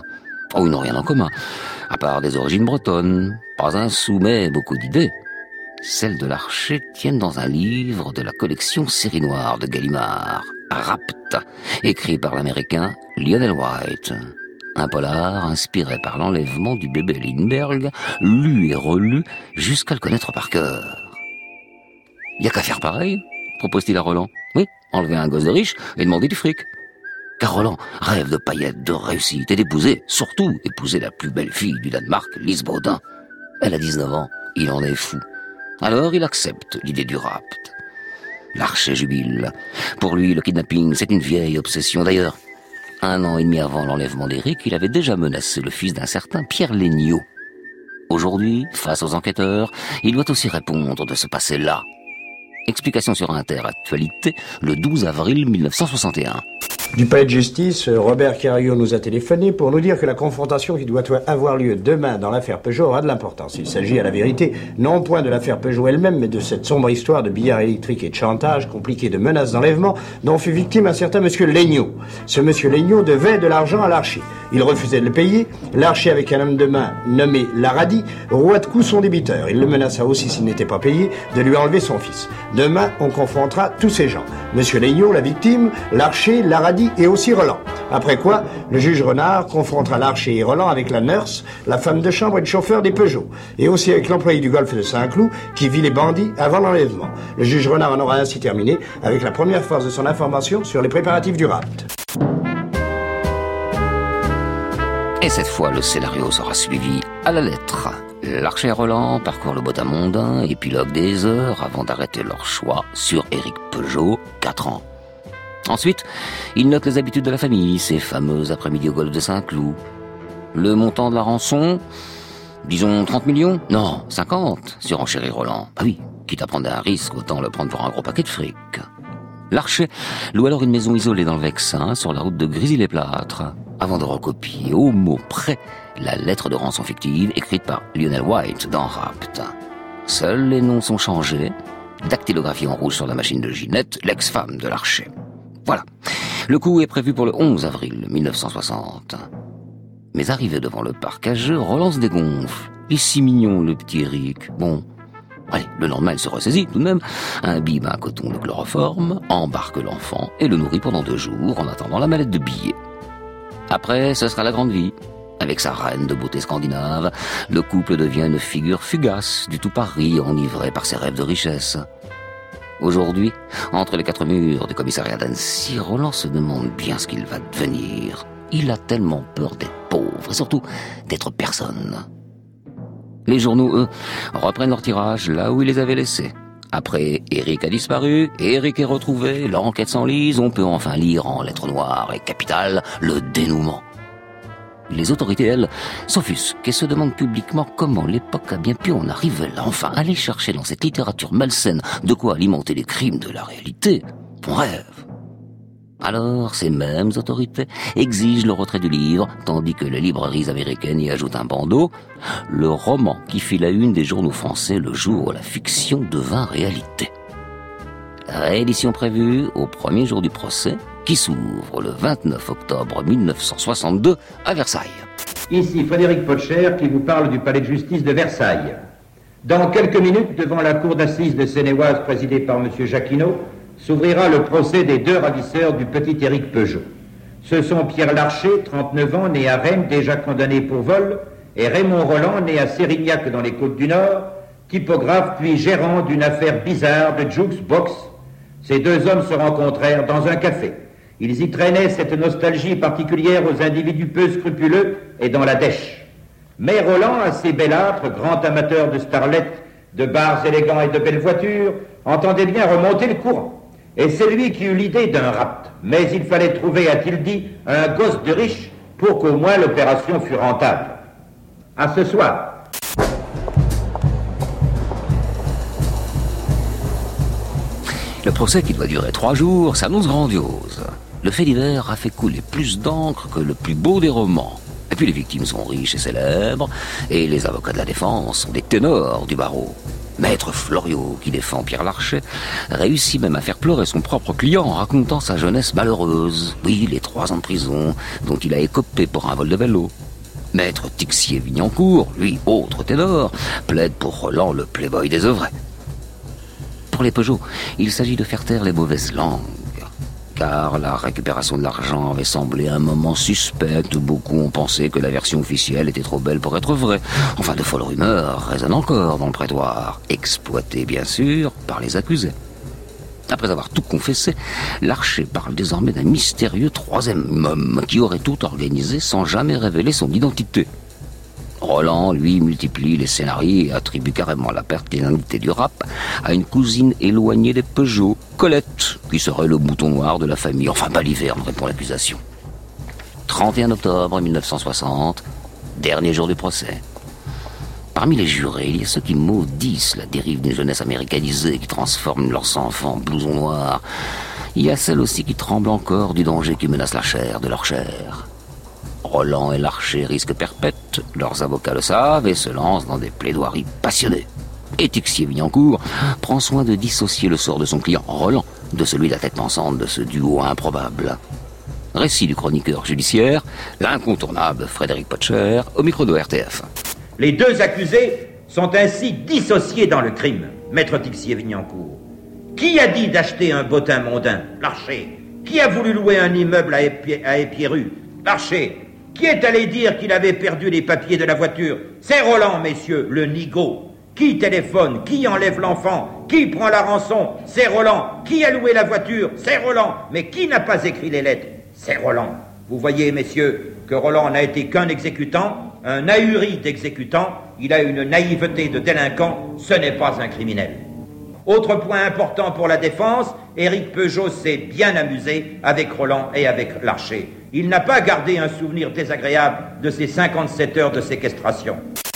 Oh, ils n'ont rien en commun, à part des origines bretonnes, pas un sou, mais beaucoup d'idées. Celles de Larcher tiennent dans un livre de la collection Série Noire de Gallimard, Rapt, écrit par l'américain Lionel White. Un polar inspiré par l'enlèvement du bébé Lindbergh, lu et relu jusqu'à le connaître par cœur. Y a qu'à faire pareil, propose-t-il à Roland. Oui, enlever un gosse de riche et demander du fric. Car Roland rêve de paillettes, de réussite et d'épouser, surtout épouser la plus belle fille du Danemark, Lise Baudin. Elle a dix-neuf ans, il en est fou. Alors il accepte l'idée du rapt. Larcher jubile. Pour lui, le kidnapping, c'est une vieille obsession. D'ailleurs, un an et demi avant l'enlèvement d'Éric, il avait déjà menacé le fils d'un certain Pierre Legnaud. Aujourd'hui, face aux enquêteurs, il doit aussi répondre de ce passé-là. Explication sur Inter Actualité, le douze avril mille neuf cent soixante et un. Du palais de justice, Robert Carriot nous a téléphoné pour nous dire que la confrontation qui doit avoir lieu demain dans l'affaire Peugeot aura de l'importance. Il s'agit à la vérité non point de l'affaire Peugeot elle-même, mais de cette sombre histoire de billard électrique et de chantage, compliquée de menaces d'enlèvement, dont fut victime un certain monsieur Legnaud. Ce monsieur Legnaud devait de l'argent à Larcher. Il refusait de le payer. Larcher, avec un homme de main nommé Laradi, roua de coups son débiteur. Il le menaça aussi, s'il n'était pas payé, de lui enlever son fils. Demain, on confrontera tous ces gens. Monsieur Legnaud, la victime, Larcher, Laradi et aussi Roland. Après quoi, le juge Renard confrontera Larcher et Roland avec la nurse, la femme de chambre et le chauffeur des Peugeot, et aussi avec l'employé du golfe de Saint-Cloud qui vit les bandits avant l'enlèvement. Le juge Renard en aura ainsi terminé avec la première phase de son information sur les préparatifs du rapt. Et cette fois, le scénario sera suivi à la lettre. Larcher et Roland parcourent le Bottin mondain, épilogue des heures avant d'arrêter leur choix sur Éric Peugeot, quatre ans. Ensuite, ils notent les habitudes de la famille, ces fameux après-midi au golfe de Saint-Cloud. Le montant de la rançon, disons trente millions ? Non, cinquante, surenchérit Roland. Bah oui, quitte à prendre un risque, autant le prendre pour un gros paquet de fric. Larcher loue alors une maison isolée dans le Vexin, sur la route de Grésy-les-Plâtres, avant de recopier au mot près la lettre de rançon fictive écrite par Lionel White dans Rapt. Seuls les noms sont changés, dactylographie en rouge sur la machine de Ginette, l'ex-femme de Larcher. Voilà. Le coup est prévu pour le onze avril mille neuf cent soixante. Mais arrivé devant le parc à jeux, Roland se dégonfle. Il est si mignon, le petit Éric. Bon. Allez, le lendemain, il se ressaisit tout de même, imbibe un coton de chloroforme, embarque l'enfant et le nourrit pendant deux jours en attendant la mallette de billets. Après, ce sera la grande vie. Avec sa reine de beauté scandinave, le couple devient une figure fugace du tout Paris, enivré par ses rêves de richesse. Aujourd'hui, entre les quatre murs du commissariat d'Annecy, Roland se demande bien ce qu'il va devenir. Il a tellement peur d'être pauvre et surtout d'être personne. Les journaux, eux, reprennent leur tirage là où ils les avaient laissés. Après, Éric a disparu, Éric est retrouvé, l'enquête s'enlise, on peut enfin lire en lettres noires et capitales le dénouement. Les autorités, elles, s'offusquent et se demandent publiquement comment l'époque a bien pu en arriver là. Enfin, aller chercher dans cette littérature malsaine de quoi alimenter les crimes de la réalité. On rêve. Alors, ces mêmes autorités exigent le retrait du livre, tandis que les librairies américaines y ajoutent un bandeau, le roman qui fit la une des journaux français le jour où la fiction devint réalité. Réédition prévue au premier jour du procès, qui s'ouvre le vingt-neuf octobre mille neuf cent soixante-deux à Versailles. Ici Frédéric Potcher qui vous parle du palais de justice de Versailles. Dans quelques minutes, devant la cour d'assises de Seine-et-Oise présidée par M. Jacquinot, s'ouvrira le procès des deux ravisseurs du petit Éric Peugeot. Ce sont Pierre Larcher, trente-neuf ans, né à Rennes, déjà condamné pour vol, et Raymond Roland, né à Sérignac dans les Côtes-du-Nord, typographe puis gérant d'une affaire bizarre de jukebox. Ces deux hommes se rencontrèrent dans un café. Ils y traînaient cette nostalgie particulière aux individus peu scrupuleux et dans la dèche. Mais Roland, assez bellâtre, grand amateur de starlettes, de bars élégants et de belles voitures, entendait bien remonter le courant. Et c'est lui qui eut l'idée d'un rapt. Mais il fallait trouver, a-t-il dit, un gosse de riche pour qu'au moins l'opération fût rentable. À ce soir. Le procès, qui doit durer trois jours, s'annonce grandiose. Le fait divers a fait couler plus d'encre que le plus beau des romans. Et puis les victimes sont riches et célèbres, et les avocats de la défense sont des ténors du barreau. Maître Floriot, qui défend Pierre Larcher, réussit même à faire pleurer son propre client en racontant sa jeunesse malheureuse. Oui, les trois ans de prison dont il a écopé pour un vol de vélo. Maître Tixier-Vignancourt, lui, autre ténor, plaide pour Roland, le playboy des œuvrets. Pour les Peugeot, il s'agit de faire taire les mauvaises langues, car la récupération de l'argent avait semblé un moment suspecte. Beaucoup ont pensé que la version officielle était trop belle pour être vraie. Enfin, de folles rumeurs résonnent encore dans le prétoire, exploitées bien sûr par les accusés. Après avoir tout confessé, Larcher parle désormais d'un mystérieux troisième homme qui aurait tout organisé sans jamais révéler son identité. Roland, lui, multiplie les scénarios et attribue carrément la paternité du rap à une cousine éloignée des Peugeot, Colette, qui serait le mouton noir de la famille. Enfin, baliverne, répond l'accusation. trente et un octobre mille neuf cent soixante, dernier jour du procès. Parmi les jurés, il y a ceux qui maudissent la dérive des jeunesses américanisées qui transforment leurs enfants en blousons noirs. Il y a celles aussi qui tremblent encore du danger qui menace la chair de leur chair. Roland et Larcher risquent perpète, leurs avocats le savent et se lancent dans des plaidoiries passionnées. Et Tixier-Vignancourt prend soin de dissocier le sort de son client Roland de celui de la tête pensante de ce duo improbable. Récit du chroniqueur judiciaire, l'incontournable Frédéric Potcher, au micro de R T F. Les deux accusés sont ainsi dissociés dans le crime, maître Tixier-Vignancourt. Qui a dit d'acheter un bottin mondain? Larcher. Qui a voulu louer un immeuble à Épi- à Épierru? Larcher. Qui est allé dire qu'il avait perdu les papiers de la voiture? C'est Roland, messieurs, le nigaud. Qui téléphone? Qui enlève l'enfant? Qui prend la rançon? C'est Roland. Qui a loué la voiture? C'est Roland. Mais qui n'a pas écrit les lettres? C'est Roland. Vous voyez, messieurs, que Roland n'a été qu'un exécutant, un ahuri d'exécutant. Il a une naïveté de délinquant. Ce n'est pas un criminel. Autre point important pour la défense, Éric Peugeot s'est bien amusé avec Roland et avec Larcher. Il n'a pas gardé un souvenir désagréable de ces cinquante-sept heures de séquestration.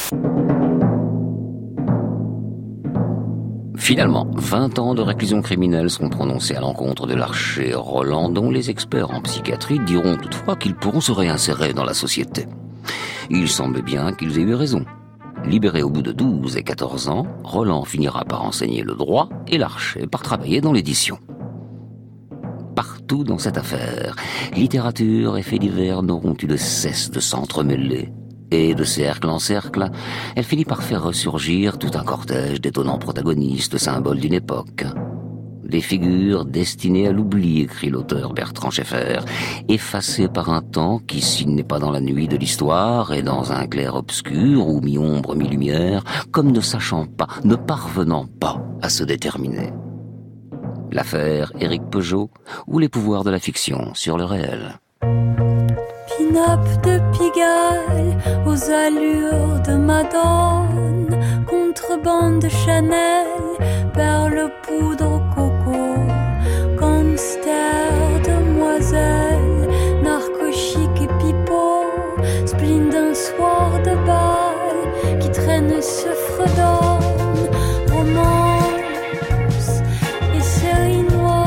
Finalement, vingt ans de réclusion criminelle sont prononcés à l'encontre de Larcher et Roland, dont les experts en psychiatrie diront toutefois qu'ils pourront se réinsérer dans la société. Il semble bien qu'ils aient eu raison. Libéré au bout de douze et quatorze ans, Roland finira par enseigner le droit et Larcher par travailler dans l'édition. Partout dans cette affaire, littérature et faits divers n'auront eu de cesse de s'entremêler. Et de cercle en cercle, elle finit par faire ressurgir tout un cortège d'étonnants protagonistes, symboles d'une époque. Des figures destinées à l'oubli, écrit l'auteur Bertrand Scheffer, effacées par un temps qui, s'il n'est pas dans la nuit de l'histoire, est dans un clair-obscur ou mi-ombre, mi-lumière, comme ne sachant pas, ne parvenant pas à se déterminer. L'affaire Éric Peugeot ou les pouvoirs de la fiction sur le réel. Pin-up de Pigalle aux allures de Madone, contrebande de Chanel, perles poudre au coco, gangster, demoiselle, narco-chic et pipeau, spleen d'un soir de bal qui traîne se fredonne, romance et série noire,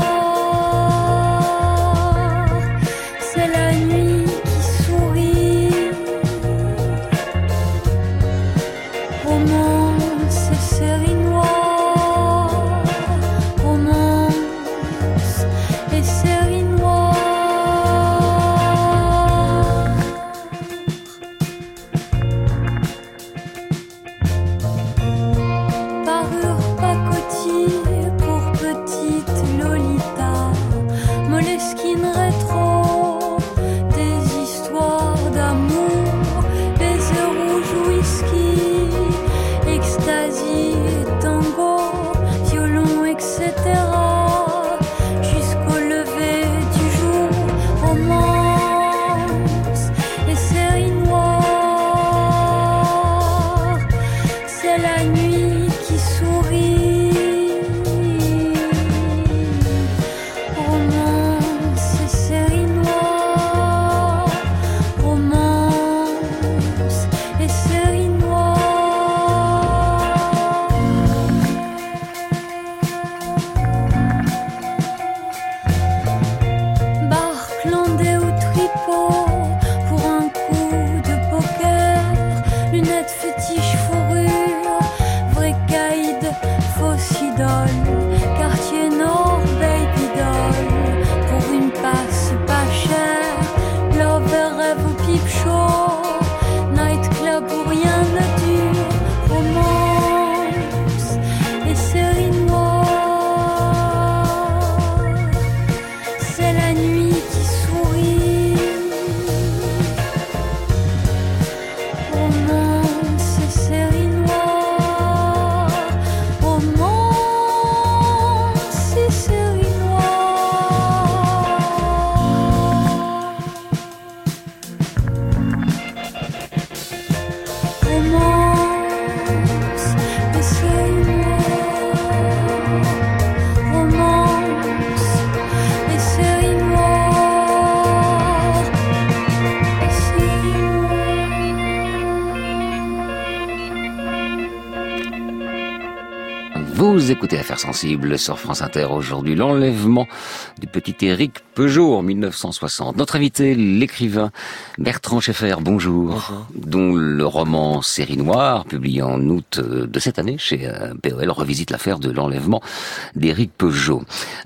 c'est la nuit qui sourit, romance et série noire, romance et série noire. Vous écoutez Affaires sensibles sur France Inter. Aujourd'hui, l'enlèvement du petit Éric Peugeot en mille neuf cent soixante. Notre invité, l'écrivain Bertrand Scheffer, bonjour, bonjour. Dont le roman Série Noire, publié en août de cette année chez P O L, revisite l'affaire de l'enlèvement d'Éric Peugeot.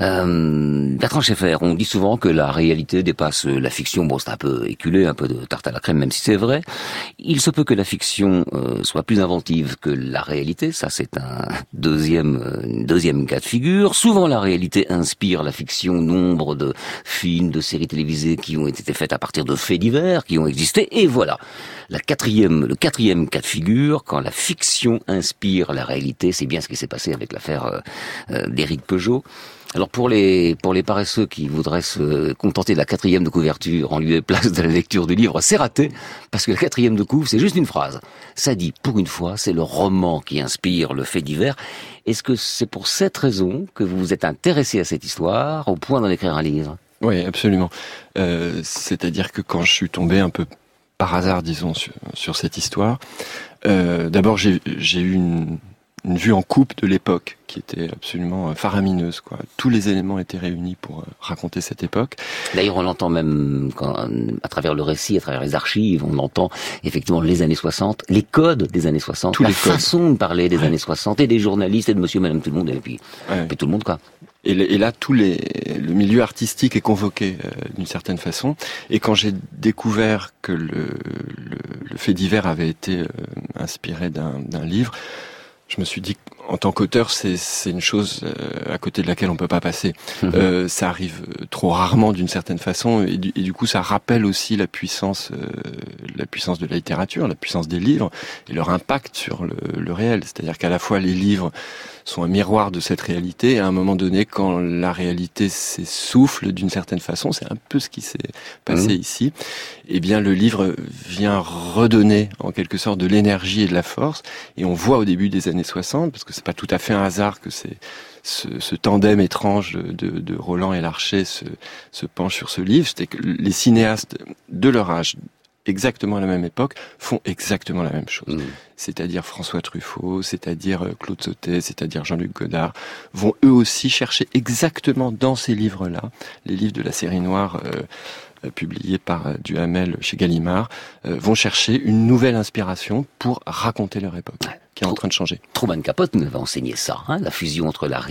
Euh, Bertrand Scheffer, on dit souvent que la réalité dépasse la fiction. Bon, c'est un peu éculé, un peu de tarte à la crème, même si c'est vrai. Il se peut que la fiction euh, soit plus inventive que la réalité. Ça, c'est un deuxième, une deuxième cas de figure. Souvent, la réalité inspire la fiction. Nombre de films, de séries télévisées qui ont été faites à partir de faits divers, qui ont existé. Et voilà, la quatrième, le quatrième cas de figure, quand la fiction inspire la réalité, c'est bien ce qui s'est passé avec l'affaire euh, euh, d'Éric Peugeot. Alors pour les pour les paresseux qui voudraient se contenter de la quatrième de couverture en lieu et place de la lecture du livre, c'est raté, parce que la quatrième de couve, c'est juste une phrase. Ça dit, pour une fois, c'est le roman qui inspire le fait divers. Est-ce que c'est pour cette raison que vous vous êtes intéressé à cette histoire, au point d'en écrire un livre ? Oui, absolument. Euh, c'est-à-dire que quand je suis tombé un peu par hasard, disons, sur, sur cette histoire, euh, d'abord j'ai, j'ai eu une... une vue en coupe de l'époque qui était absolument faramineuse, quoi. Tous les éléments étaient réunis pour raconter cette époque. D'ailleurs, on l'entend même quand, à travers le récit, à travers les archives, on entend effectivement les années soixante, les codes des années soixante, Tous la les façon codes. de parler des ouais. années soixante, et des journalistes, et de monsieur, madame, tout le monde, et puis, ouais. et tout le monde, quoi. Et, et là, tout les, le milieu artistique est convoqué euh, d'une certaine façon. Et quand j'ai découvert que le, le, le fait divers avait été euh, inspiré d'un, d'un livre, je me suis dit, en tant qu'auteur, c'est, c'est une chose euh, à côté de laquelle on peut pas passer. Mmh. Euh, ça arrive trop rarement d'une certaine façon, et du, et du coup, ça rappelle aussi la puissance, euh, la puissance de la littérature, la puissance des livres et leur impact sur le, le réel. C'est-à-dire qu'à la fois les livres sont un miroir de cette réalité, et à un moment donné, quand la réalité s'essouffle d'une certaine façon, c'est un peu ce qui s'est passé mmh. ici, eh bien le livre vient redonner en quelque sorte de l'énergie et de la force, et on voit au début des années soixante, parce que c'est pas tout à fait un hasard que c'est ce, ce tandem étrange de, de, de Roland et Larcher se, se penche sur ce livre, c'était que les cinéastes de leur âge, exactement à la même époque, font exactement la même chose. Mmh. C'est-à-dire François Truffaut, c'est-à-dire Claude Sautet, c'est-à-dire Jean-Luc Godard, vont eux aussi chercher exactement dans ces livres-là, les livres de la série noire euh, publiés par euh, Duhamel chez Gallimard, euh, vont chercher une nouvelle inspiration pour raconter leur époque, qui est en train de changer. Truman Capote nous avait enseigné ça, hein, la fusion entre la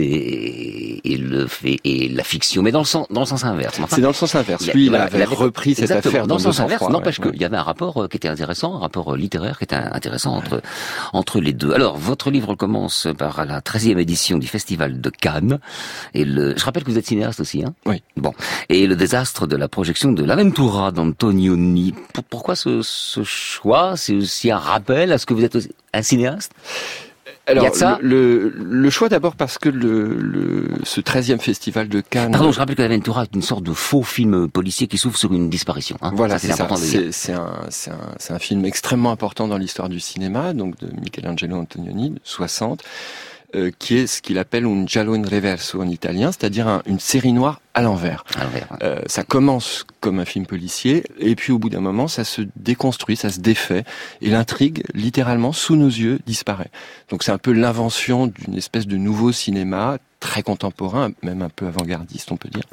réalité et le fait et la fiction, mais dans le sens dans le sens inverse. Enfin, c'est dans le sens inverse. Lui, il, il avait repris cette affaire dans le sens inverse. Froid, N'empêche ouais, qu'il y avait un rapport qui était intéressant, un rapport littéraire qui était intéressant entre ouais. entre les deux. Alors, votre livre commence par la treizième édition du Festival de Cannes, et le. Je rappelle que vous êtes cinéaste aussi, hein. Oui. Bon. Et le désastre de la projection de l'Avventura d'Antonioni. Pourquoi ce, ce choix? C'est aussi un rappel à ce que vous êtes aussi un cinéaste? Alors, ça le, le, le choix d'abord parce que le, le, ce treizième festival de Cannes... Pardon, je rappelle que l'Avventura est une sorte de faux film policier qui s'ouvre sur une disparition. Hein. Voilà, ça, c'est, c'est ça. C'est, c'est, un, c'est, un, c'est un film extrêmement important dans l'histoire du cinéma, donc de Michelangelo Antonioni, de soixante, euh, qui est ce qu'il appelle un giallo in reverso en italien, c'est-à-dire un, une série noire à l'envers. À l'envers ouais. euh, ça commence comme un film policier, et puis au bout d'un moment, ça se déconstruit, ça se défait, et l'intrigue, littéralement, sous nos yeux, disparaît. Donc c'est un peu l'invention d'une espèce de nouveau cinéma, très contemporain, même un peu avant-gardiste, on peut dire.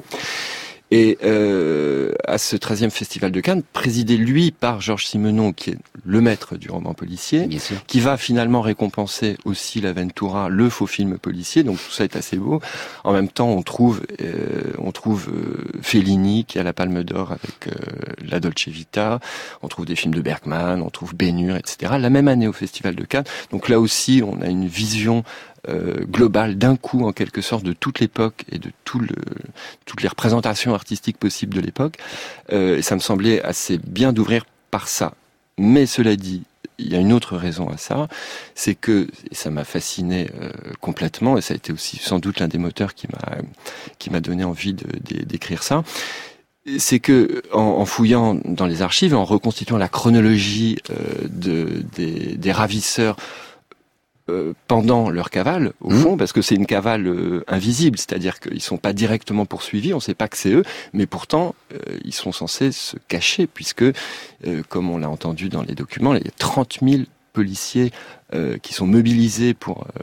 Et euh, à ce treizième Festival de Cannes, présidé lui par Georges Simenon, qui est le maître du roman policier, qui va finalement récompenser aussi l'Avventura, le faux film policier. Donc tout ça est assez beau. En même temps, on trouve, euh, on trouve euh, Fellini qui a la Palme d'Or avec euh, La Dolce Vita. On trouve des films de Bergman, on trouve Ben-Hur, et cetera. La même année au Festival de Cannes. Donc là aussi, on a une vision Euh, global d'un coup en quelque sorte de toute l'époque et de tout le, toutes les représentations artistiques possibles de l'époque, euh, et ça me semblait assez bien d'ouvrir par ça. Mais cela dit, il y a une autre raison à ça, c'est que, et ça m'a fasciné euh, complètement, et ça a été aussi sans doute l'un des moteurs qui m'a, qui m'a donné envie de, de, d'écrire ça, c'est que en, en fouillant dans les archives et en reconstituant la chronologie euh, de, des, des ravisseurs Euh, pendant leur cavale, au mmh. fond, parce que c'est une cavale euh, invisible, c'est-à-dire qu'ils sont pas directement poursuivis, on sait pas que c'est eux, mais pourtant, euh, ils sont censés se cacher, puisque, euh, comme on l'a entendu dans les documents, il y a trente mille policiers euh, qui sont mobilisés pour, euh,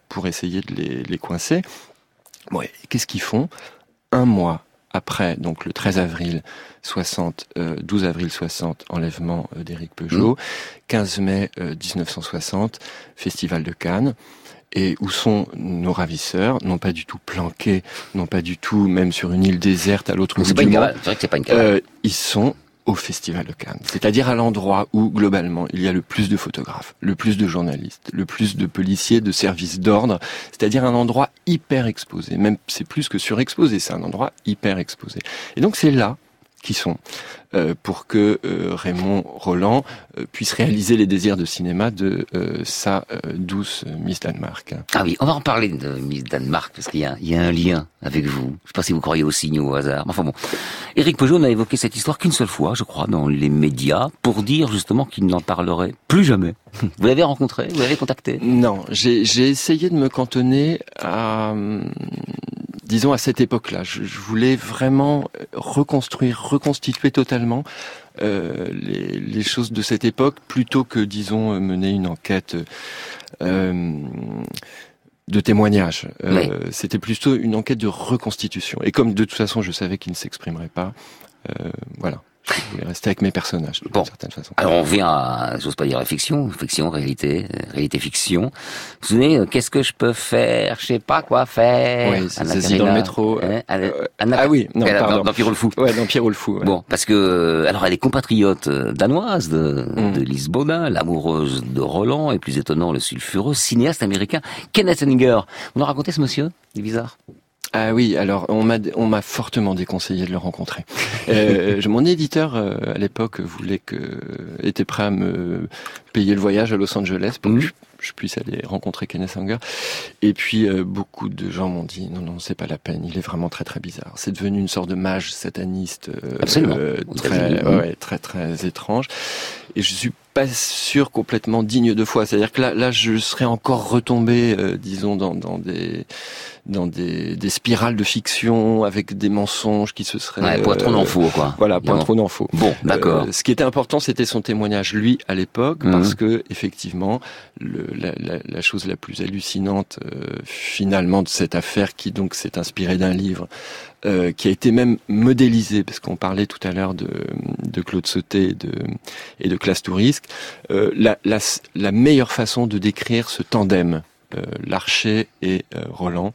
pour essayer de les, les coincer. Bon, et qu'est-ce qu'ils font? Un mois après, donc le treize avril soixante, euh, douze avril soixante, enlèvement euh, d'Éric Peugeot, mmh. quinze mai euh, dix-neuf cent soixante, Festival de Cannes. Et où sont nos ravisseurs? Non pas du tout planqués, non pas du tout même sur une île déserte à l'autre bout du monde. C'est vrai que c'est pas une cavale. Euh, ils sont au Festival de Cannes, c'est-à-dire à l'endroit où, globalement, il y a le plus de photographes, le plus de journalistes, le plus de policiers, de services d'ordre, c'est-à-dire un endroit hyper exposé, même c'est plus que surexposé, c'est un endroit hyper exposé. Et donc c'est là qu'ils sont, euh, pour que euh, Raymond Roland euh, puisse réaliser les désirs de cinéma de euh, sa euh, douce Miss Danemark. Ah oui, on va en parler de Miss Danemark, parce qu'il y a, il y a un lien avec vous. Je sais pas si vous croyez aux signes ou au hasard. Enfin bon, Éric Peugeot n'a évoqué cette histoire qu'une seule fois, je crois, dans les médias, pour dire justement qu'il n'en parlerait plus jamais. Vous l'avez rencontré? Vous l'avez contacté? Non, j'ai, j'ai essayé de me cantonner à... disons à cette époque-là, je, je voulais vraiment reconstruire, reconstituer totalement euh, les, les choses de cette époque, plutôt que, disons, mener une enquête euh, de témoignage. Euh, oui. C'était plutôt une enquête de reconstitution. Et comme de toute façon, je savais qu'il ne s'exprimerait pas, euh, voilà. Je voulais rester avec mes personnages, d'une bon. certaine façon. Alors on revient à, j'ose pas dire la fiction, fiction, réalité, réalité, fiction. Vous vous souvenez, qu'est-ce que je peux faire? Je sais pas quoi faire. Oui, c'est, c'est dans le métro. Hein, euh, Anna, ah oui, non, pardon. Dans, dans Pierrot le Fou. Ouais, dans Pierrot le Fou. Ouais. Bon, parce que, alors elle est compatriote danoise de, mm. de Lise Baudin, l'amoureuse de Roland, et plus étonnant, le sulfureux cinéaste américain Kenneth Anger. Vous nous racontez ce monsieur? Il est bizarre. Ah oui, alors on m'a on m'a fortement déconseillé de le rencontrer. euh, mon éditeur euh, à l'époque voulait que était prêt à me payer le voyage à Los Angeles pour mmh. que je, je puisse aller rencontrer Kenneth Anger. Et puis euh, beaucoup de gens m'ont dit non non c'est pas la peine, il est vraiment très très bizarre. C'est devenu une sorte de mage sataniste euh, Absolument. Euh, très ouais, très très étrange. Et je suis pas sûr complètement digne de foi. C'est-à-dire que là, là, je serais encore retombé, euh, disons, dans, dans des, dans des, des spirales de fiction avec des mensonges qui se seraient. Ouais, pointron d'en faux, quoi. Voilà, pointron d'en faux. Bon, d'accord. Euh, ce qui était important, c'était son témoignage, lui, à l'époque, mmh. parce que effectivement, le, la, la, la chose la plus hallucinante, euh, finalement, de cette affaire, qui donc s'est inspirée d'un livre. Euh, qui a été même modélisé, parce qu'on parlait tout à l'heure de, de Claude Sautet et de, et de Classe Touriste. Euh, la, la, la meilleure façon de décrire ce tandem, euh, Larcher et euh, Roland,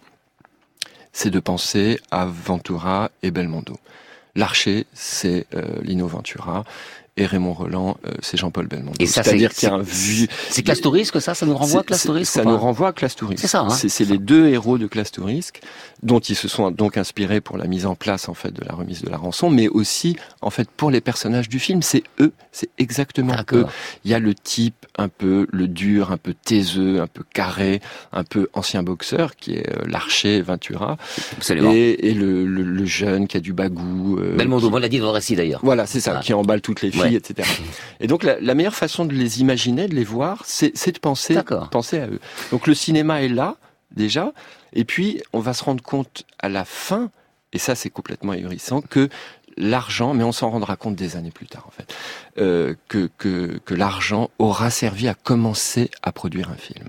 c'est de penser à Ventura et Belmondo. Larcher, c'est euh, Lino Ventura, et Raymond Roland, euh, c'est Jean-Paul Belmondo. Et ça, c'est-à-dire c'est, qu'il y a un vu. C'est Classe Touriste que ça, ça nous renvoie à Classe Touriste. Ça nous renvoie à Classe Touriste. C'est ça. Hein c'est, c'est les deux héros de Classe Touriste, dont ils se sont donc inspirés pour la mise en place en fait de la remise de la rançon, mais aussi en fait pour les personnages du film. C'est eux, c'est exactement D'accord. eux. Il y a le type un peu le dur, un peu taiseux, un peu carré, un peu ancien boxeur qui est euh, Larcher, Ventura, Absolument. et, et le, le, le jeune qui a du bagou. Euh, Belmondo, qui... on l'a dit dans le récit d'ailleurs. Voilà, c'est ça, ah. qui emballe toutes les filles, ouais. et cetera. Et donc la, la meilleure façon de les imaginer, de les voir, c'est, c'est de penser, penser à eux. Donc le cinéma est là déjà, et puis on va se rendre compte à la fin, et ça c'est complètement ahurissant, que l'argent, mais on s'en rendra compte des années plus tard en fait, euh, que, que, que l'argent aura servi à commencer à produire un film.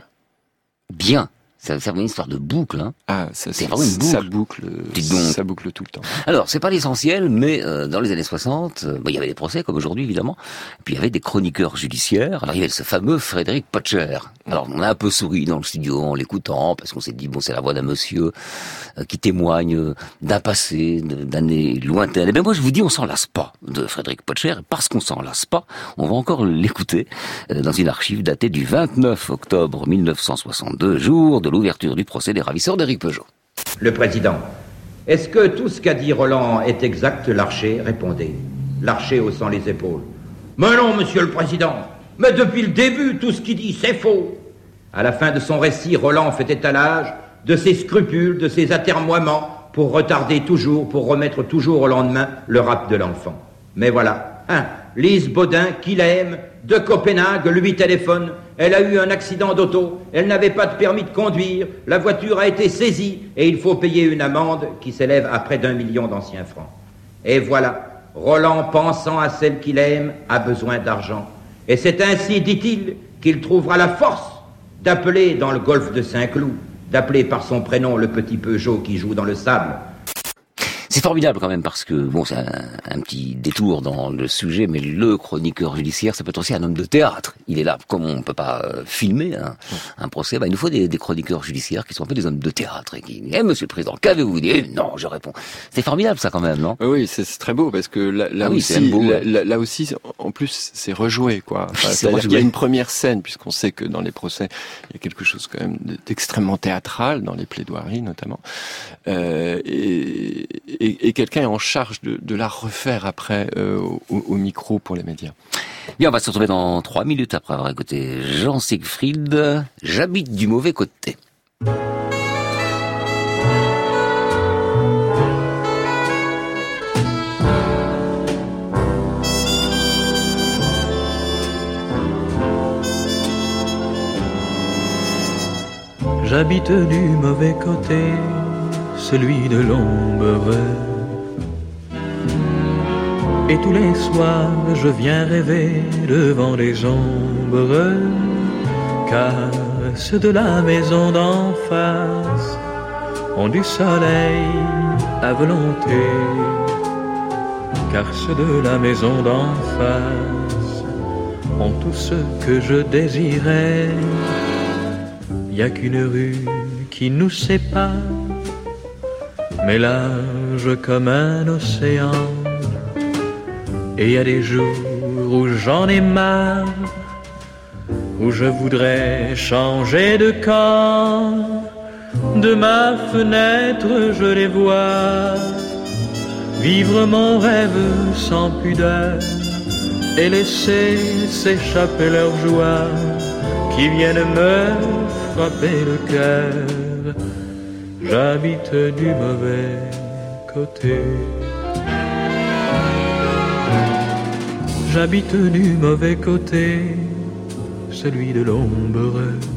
Bien. Ça sert une histoire de boucle, hein. Ah, ça, c'est vraiment une boucle. Ça boucle, ça boucle tout le temps. Alors, c'est pas l'essentiel, mais euh, dans les années soixante, euh, bon, il y avait des procès, comme aujourd'hui, évidemment. Puis il y avait des chroniqueurs judiciaires. Alors, il y avait ce fameux Frédéric Potcher. Alors, on a un peu souri dans le studio en l'écoutant, parce qu'on s'est dit, bon, c'est la voix d'un monsieur euh, qui témoigne d'un passé, d'années lointaines. Et bien, moi, je vous dis, on s'en lasse pas de Frédéric Potcher. Et parce qu'on s'en lasse pas, on va encore l'écouter euh, dans une archive datée du vingt-neuf octobre mille neuf cent soixante-deux, jour de l'ouverture du procès des ravisseurs d'Éric Peugeot. Le président, est-ce que tout ce qu'a dit Roland est exact, Larcher? Répondez. Larcher haussant les épaules. Mais non, monsieur le président. Mais depuis le début, tout ce qu'il dit, c'est faux. À la fin de son récit, Roland fait étalage de ses scrupules, de ses atermoiements, pour retarder toujours, pour remettre toujours au lendemain le rap de l'enfant. Mais voilà, hein, Lise Baudin, qui l'aime, de Copenhague, lui téléphone. Elle a eu un accident d'auto, elle n'avait pas de permis de conduire, la voiture a été saisie et il faut payer une amende qui s'élève à près d'un million d'anciens francs. Et voilà, Roland, pensant à celle qu'il aime, a besoin d'argent. Et c'est ainsi, dit-il, qu'il trouvera la force d'appeler dans le golfe de Saint-Cloud d'appeler par son prénom le petit Peugeot qui joue dans le sable. C'est formidable quand même parce que, bon, c'est un, un petit détour dans le sujet, mais le chroniqueur judiciaire, ça peut être aussi un homme de théâtre. Il est là, comme on ne peut pas euh, filmer un, un procès, bah, il nous faut des, des chroniqueurs judiciaires qui sont un peu des hommes de théâtre et qui, eh, monsieur le président, qu'avez-vous dit? Non, je réponds. C'est formidable ça quand même, non? Oui, c'est, c'est très beau parce que là, là ah oui, aussi, beau, là, ouais. là, là aussi, en plus, c'est rejoué, quoi. Enfin, c'est c'est-à-dire rejoué. qu'il y a une première scène, puisqu'on sait que dans les procès, il y a quelque chose quand même d'extrêmement théâtral, dans les plaidoiries notamment, euh, et, et, et quelqu'un est en charge de, de la refaire après euh, au, au micro pour les médias. Bien, on va se retrouver dans trois minutes après avoir écouté Jean Siegfried. J'habite du mauvais côté. J'habite du mauvais côté, celui de l'ombre. Et tous les soirs je viens rêver devant les ombres, car ceux de la maison d'en face ont du soleil à volonté, car ceux de la maison d'en face ont tout ce que je désirais. Y a qu'une rue qui nous sépare, mais large comme un océan. Et y a des jours où j'en ai marre, où je voudrais changer de camp. De ma fenêtre je les vois vivre mon rêve sans pudeur et laisser s'échapper leur joie qui viennent me frapper le cœur. J'habite du mauvais côté. J'habite du mauvais côté, celui de l'ombre.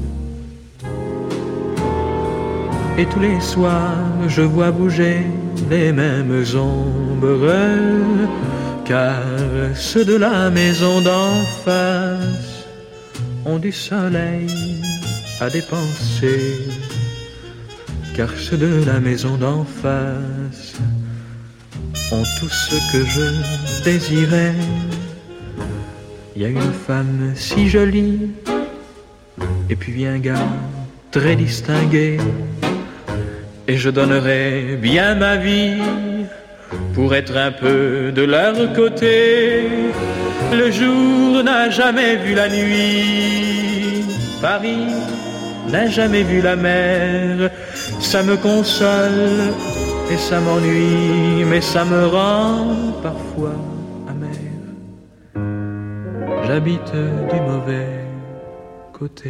Et tous les soirs je vois bouger les mêmes ombres, car ceux de la maison d'en face ont du soleil à dépenser, car ceux de la maison d'en face ont tout ce que je désirais. Il y a une femme si jolie, et puis un gars très distingué, et je donnerais bien ma vie pour être un peu de leur côté. Le jour n'a jamais vu la nuit, Paris n'a jamais vu la mer. Ça me console et ça m'ennuie, mais ça me rend parfois amer. J'habite du mauvais côté.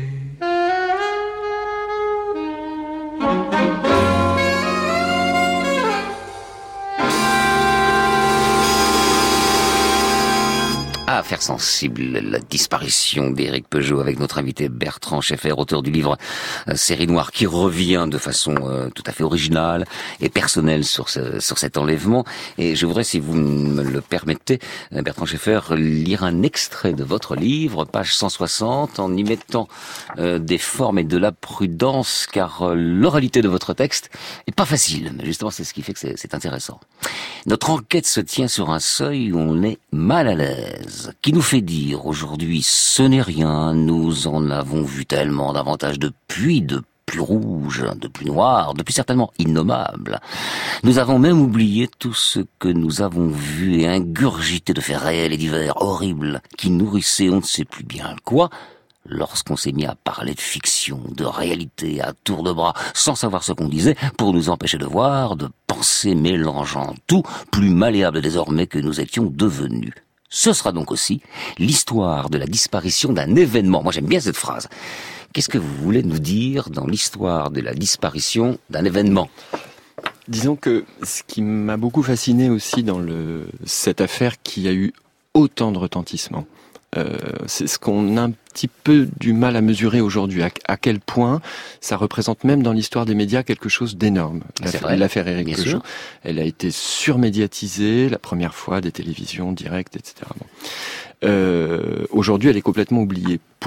Affaire sensible, la disparition d'Éric Peugeot avec notre invité Bertrand Scheffer, auteur du livre euh, Série Noire, qui revient de façon euh, tout à fait originale et personnelle sur ce, sur cet enlèvement. Et je voudrais, si vous me le permettez, euh, Bertrand Scheffer, lire un extrait de votre livre, page cent soixante, en y mettant euh, des formes et de la prudence, car euh, l'oralité de votre texte est pas facile. Mais justement, c'est ce qui fait que c'est, c'est intéressant. Notre enquête se tient sur un seuil où on est mal à l'aise, qui nous fait dire aujourd'hui ce n'est rien, nous en avons vu tellement davantage de pluie, de plus rouge, de plus noir, de plus certainement innommable. Nous avons même oublié tout ce que nous avons vu et ingurgité de faits réels et divers, horribles, qui nourrissaient on ne sait plus bien quoi, lorsqu'on s'est mis à parler de fiction, de réalité, à tour de bras, sans savoir ce qu'on disait, pour nous empêcher de voir, de penser, mélangeant tout, plus malléable désormais que nous étions devenus. Ce sera donc aussi l'histoire de la disparition d'un événement. Moi, j'aime bien cette phrase. Qu'est-ce que vous voulez nous dire dans l'histoire de la disparition d'un événement ? Disons que ce qui m'a beaucoup fasciné aussi dans le, cette affaire qui a eu autant de retentissement, euh, c'est ce qu'on a un petit peu du mal à mesurer aujourd'hui, à, à quel point ça représente même dans l'histoire des médias quelque chose d'énorme. L'affaire, l'affaire Éric Peugeot, elle a été surmédiatisée, la première fois, des télévisions directes, et cetera. Bon. Euh, aujourd'hui, elle est complètement oubliée. Pourquoi ?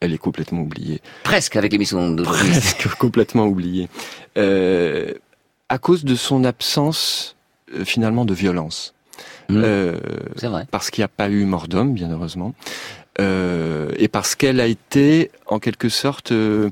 elle est complètement oubliée. Presque avec l'émission de Presque complètement oubliée. Euh, à cause de son absence, euh, finalement, de violence. Mmh. Euh, C'est vrai. Parce qu'il n'y a pas eu mort d'homme, bien heureusement. Euh, et parce qu'elle a été, en quelque sorte, euh,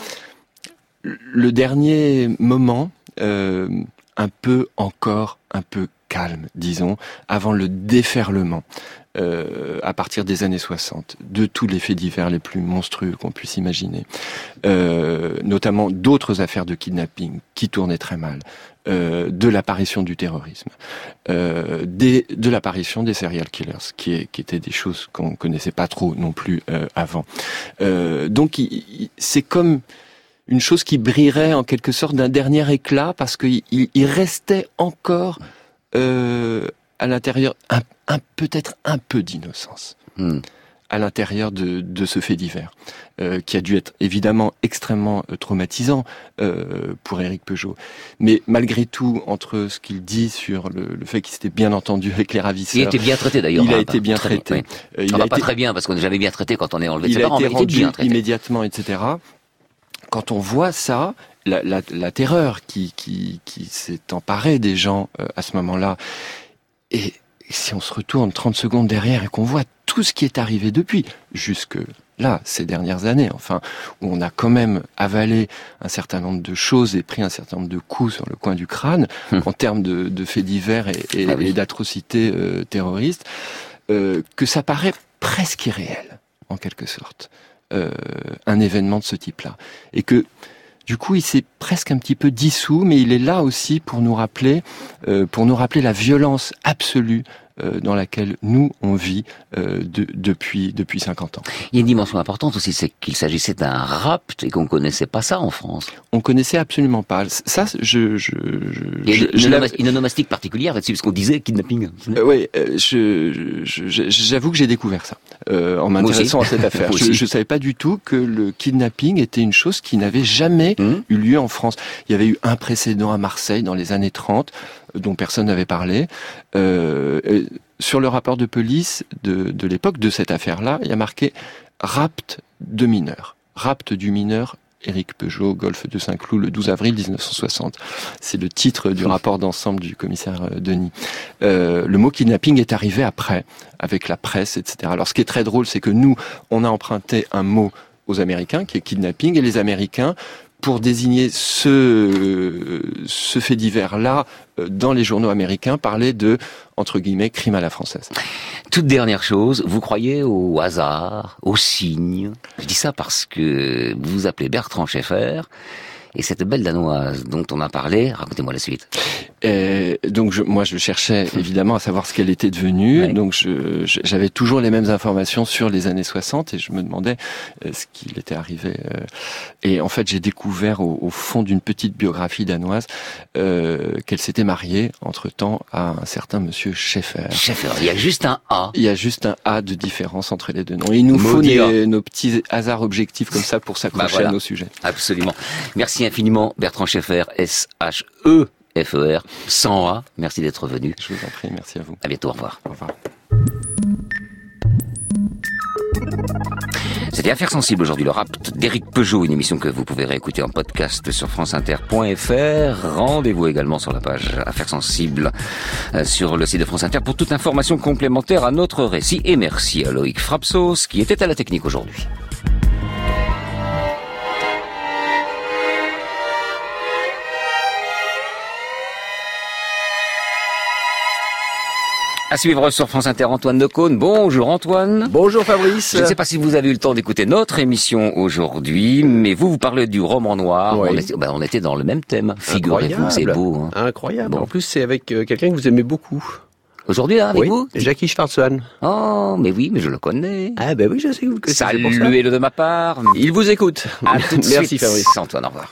le dernier moment, euh, un peu encore, un peu calme, disons, avant le déferlement, euh, à partir des années soixante, de tous les faits divers les plus monstrueux qu'on puisse imaginer, euh, notamment d'autres affaires de kidnapping qui tournaient très mal, euh, de l'apparition du terrorisme, euh, des, de l'apparition des serial killers, qui, est, qui étaient des choses qu'on connaissait pas trop non plus euh, avant. Euh, donc il, il, c'est comme une chose qui brillerait en quelque sorte d'un dernier éclat, parce qu'il il, il restait encore euh, à l'intérieur un, un, peut-être un peu d'innocence. Hmm. À l'intérieur de, de ce fait divers, euh, qui a dû être évidemment extrêmement euh, traumatisant euh, pour Éric Peugeot. Mais malgré tout, entre ce qu'il dit sur le, le fait qu'il s'était bien entendu avec les ravisseurs... Il a été bien traité d'ailleurs. Il hein, a été bien très traité. Bien, oui. euh, il on a va été, pas très bien, parce qu'on n'est jamais bien traité quand on est enlevé de ses parents. Il a été rendu bien traité. immédiatement, et cetera. Quand on voit ça, la, la, la terreur qui, qui, qui s'est emparée des gens euh, à ce moment-là, et si on se retourne trente secondes derrière et qu'on voit tout ce qui est arrivé depuis, jusque là, ces dernières années, enfin, où on a quand même avalé un certain nombre de choses et pris un certain nombre de coups sur le coin du crâne, hum. en termes de, de faits divers et, et, ah oui. et d'atrocités euh, terroristes, euh, que ça paraît presque irréel, en quelque sorte, euh, un événement de ce type-là. Et que, du coup, il s'est presque un petit peu dissous, mais il est là aussi pour nous rappeler, euh, pour nous rappeler la violence absolue euh, dans laquelle nous on vit euh, de, depuis depuis cinquante ans. Il y a une dimension importante aussi, c'est qu'il s'agissait d'un rapt et qu'on connaissait pas ça en France. On connaissait absolument pas. Ça, je, je, je il y a une, je, une, je une onomastique particulière là-dessus, parce qu'on disait kidnapping. Euh, oui, euh, je, je, je, j'avoue que j'ai découvert ça euh, en m'intéressant à cette affaire. je, je savais pas du tout que le kidnapping était une chose qui n'avait jamais mmh. eu lieu en France. Il y avait eu un précédent à Marseille dans les années trente, dont personne n'avait parlé. Euh, sur le rapport de police de, de l'époque de cette affaire-là, il y a marqué rapt de mineur. Rapt du mineur Éric Peugeot, golfe de Saint-Cloud, le douze avril dix-neuf cent soixante. C'est le titre du rapport d'ensemble du commissaire Denis. Euh, le mot kidnapping est arrivé après, avec la presse, et cetera. Alors ce qui est très drôle, c'est que nous, on a emprunté un mot aux Américains, qui est kidnapping, et les Américains, pour désigner ce, ce fait divers-là, dans les journaux américains, parlaient de, entre guillemets, crime à la française. Toute dernière chose, vous croyez au hasard, aux signes? Je dis ça parce que vous vous appelez Bertrand Schaeffer, et cette belle Danoise dont on a parlé, racontez-moi la suite. Et donc je, moi je cherchais évidemment à savoir ce qu'elle était devenue, oui. donc je, je, j'avais toujours les mêmes informations sur les années soixante et je me demandais euh, ce qu'il était arrivé. Euh, et en fait j'ai découvert au, au fond d'une petite biographie danoise euh, qu'elle s'était mariée entre-temps à un certain monsieur Schaeffer. Schaeffer, il y a juste un A. Il y a juste un A de différence entre les deux noms. Et il nous faut des, nos petits hasards objectifs comme ça pour s'accrocher bah voilà. à nos sujets. Absolument. Merci infiniment Bertrand Schaeffer, S H E F E R, sans A. Merci d'être venu. Je vous en prie, merci à vous. À bientôt, au revoir. Au revoir. C'était Affaires sensibles aujourd'hui, le rapt d'Éric Peugeot, une émission que vous pouvez réécouter en podcast sur franceinter point f r. Rendez-vous également sur la page Affaires sensibles sur le site de France Inter pour toute information complémentaire à notre récit. Et merci à Loïc Frapsos qui était à la technique aujourd'hui. À suivre sur France Inter, Antoine Decaune. Bonjour Antoine. Bonjour Fabrice. Je ne sais pas si vous avez eu le temps d'écouter notre émission aujourd'hui, mais vous, vous parlez du roman noir. Oui. On, était, ben, on était dans le même thème, figurez-vous, c'est beau. Hein. Incroyable. Bon. En plus, c'est avec euh, quelqu'un que vous aimez beaucoup. Aujourd'hui, là, avec oui, vous Jackie Schwartzman. Oh, mais oui, mais je le connais. Ah ben oui, je sais que vous le connaissez. Saluez-le de ma part. Il vous écoute. À tout de Merci suite. Fabrice. Antoine, au revoir.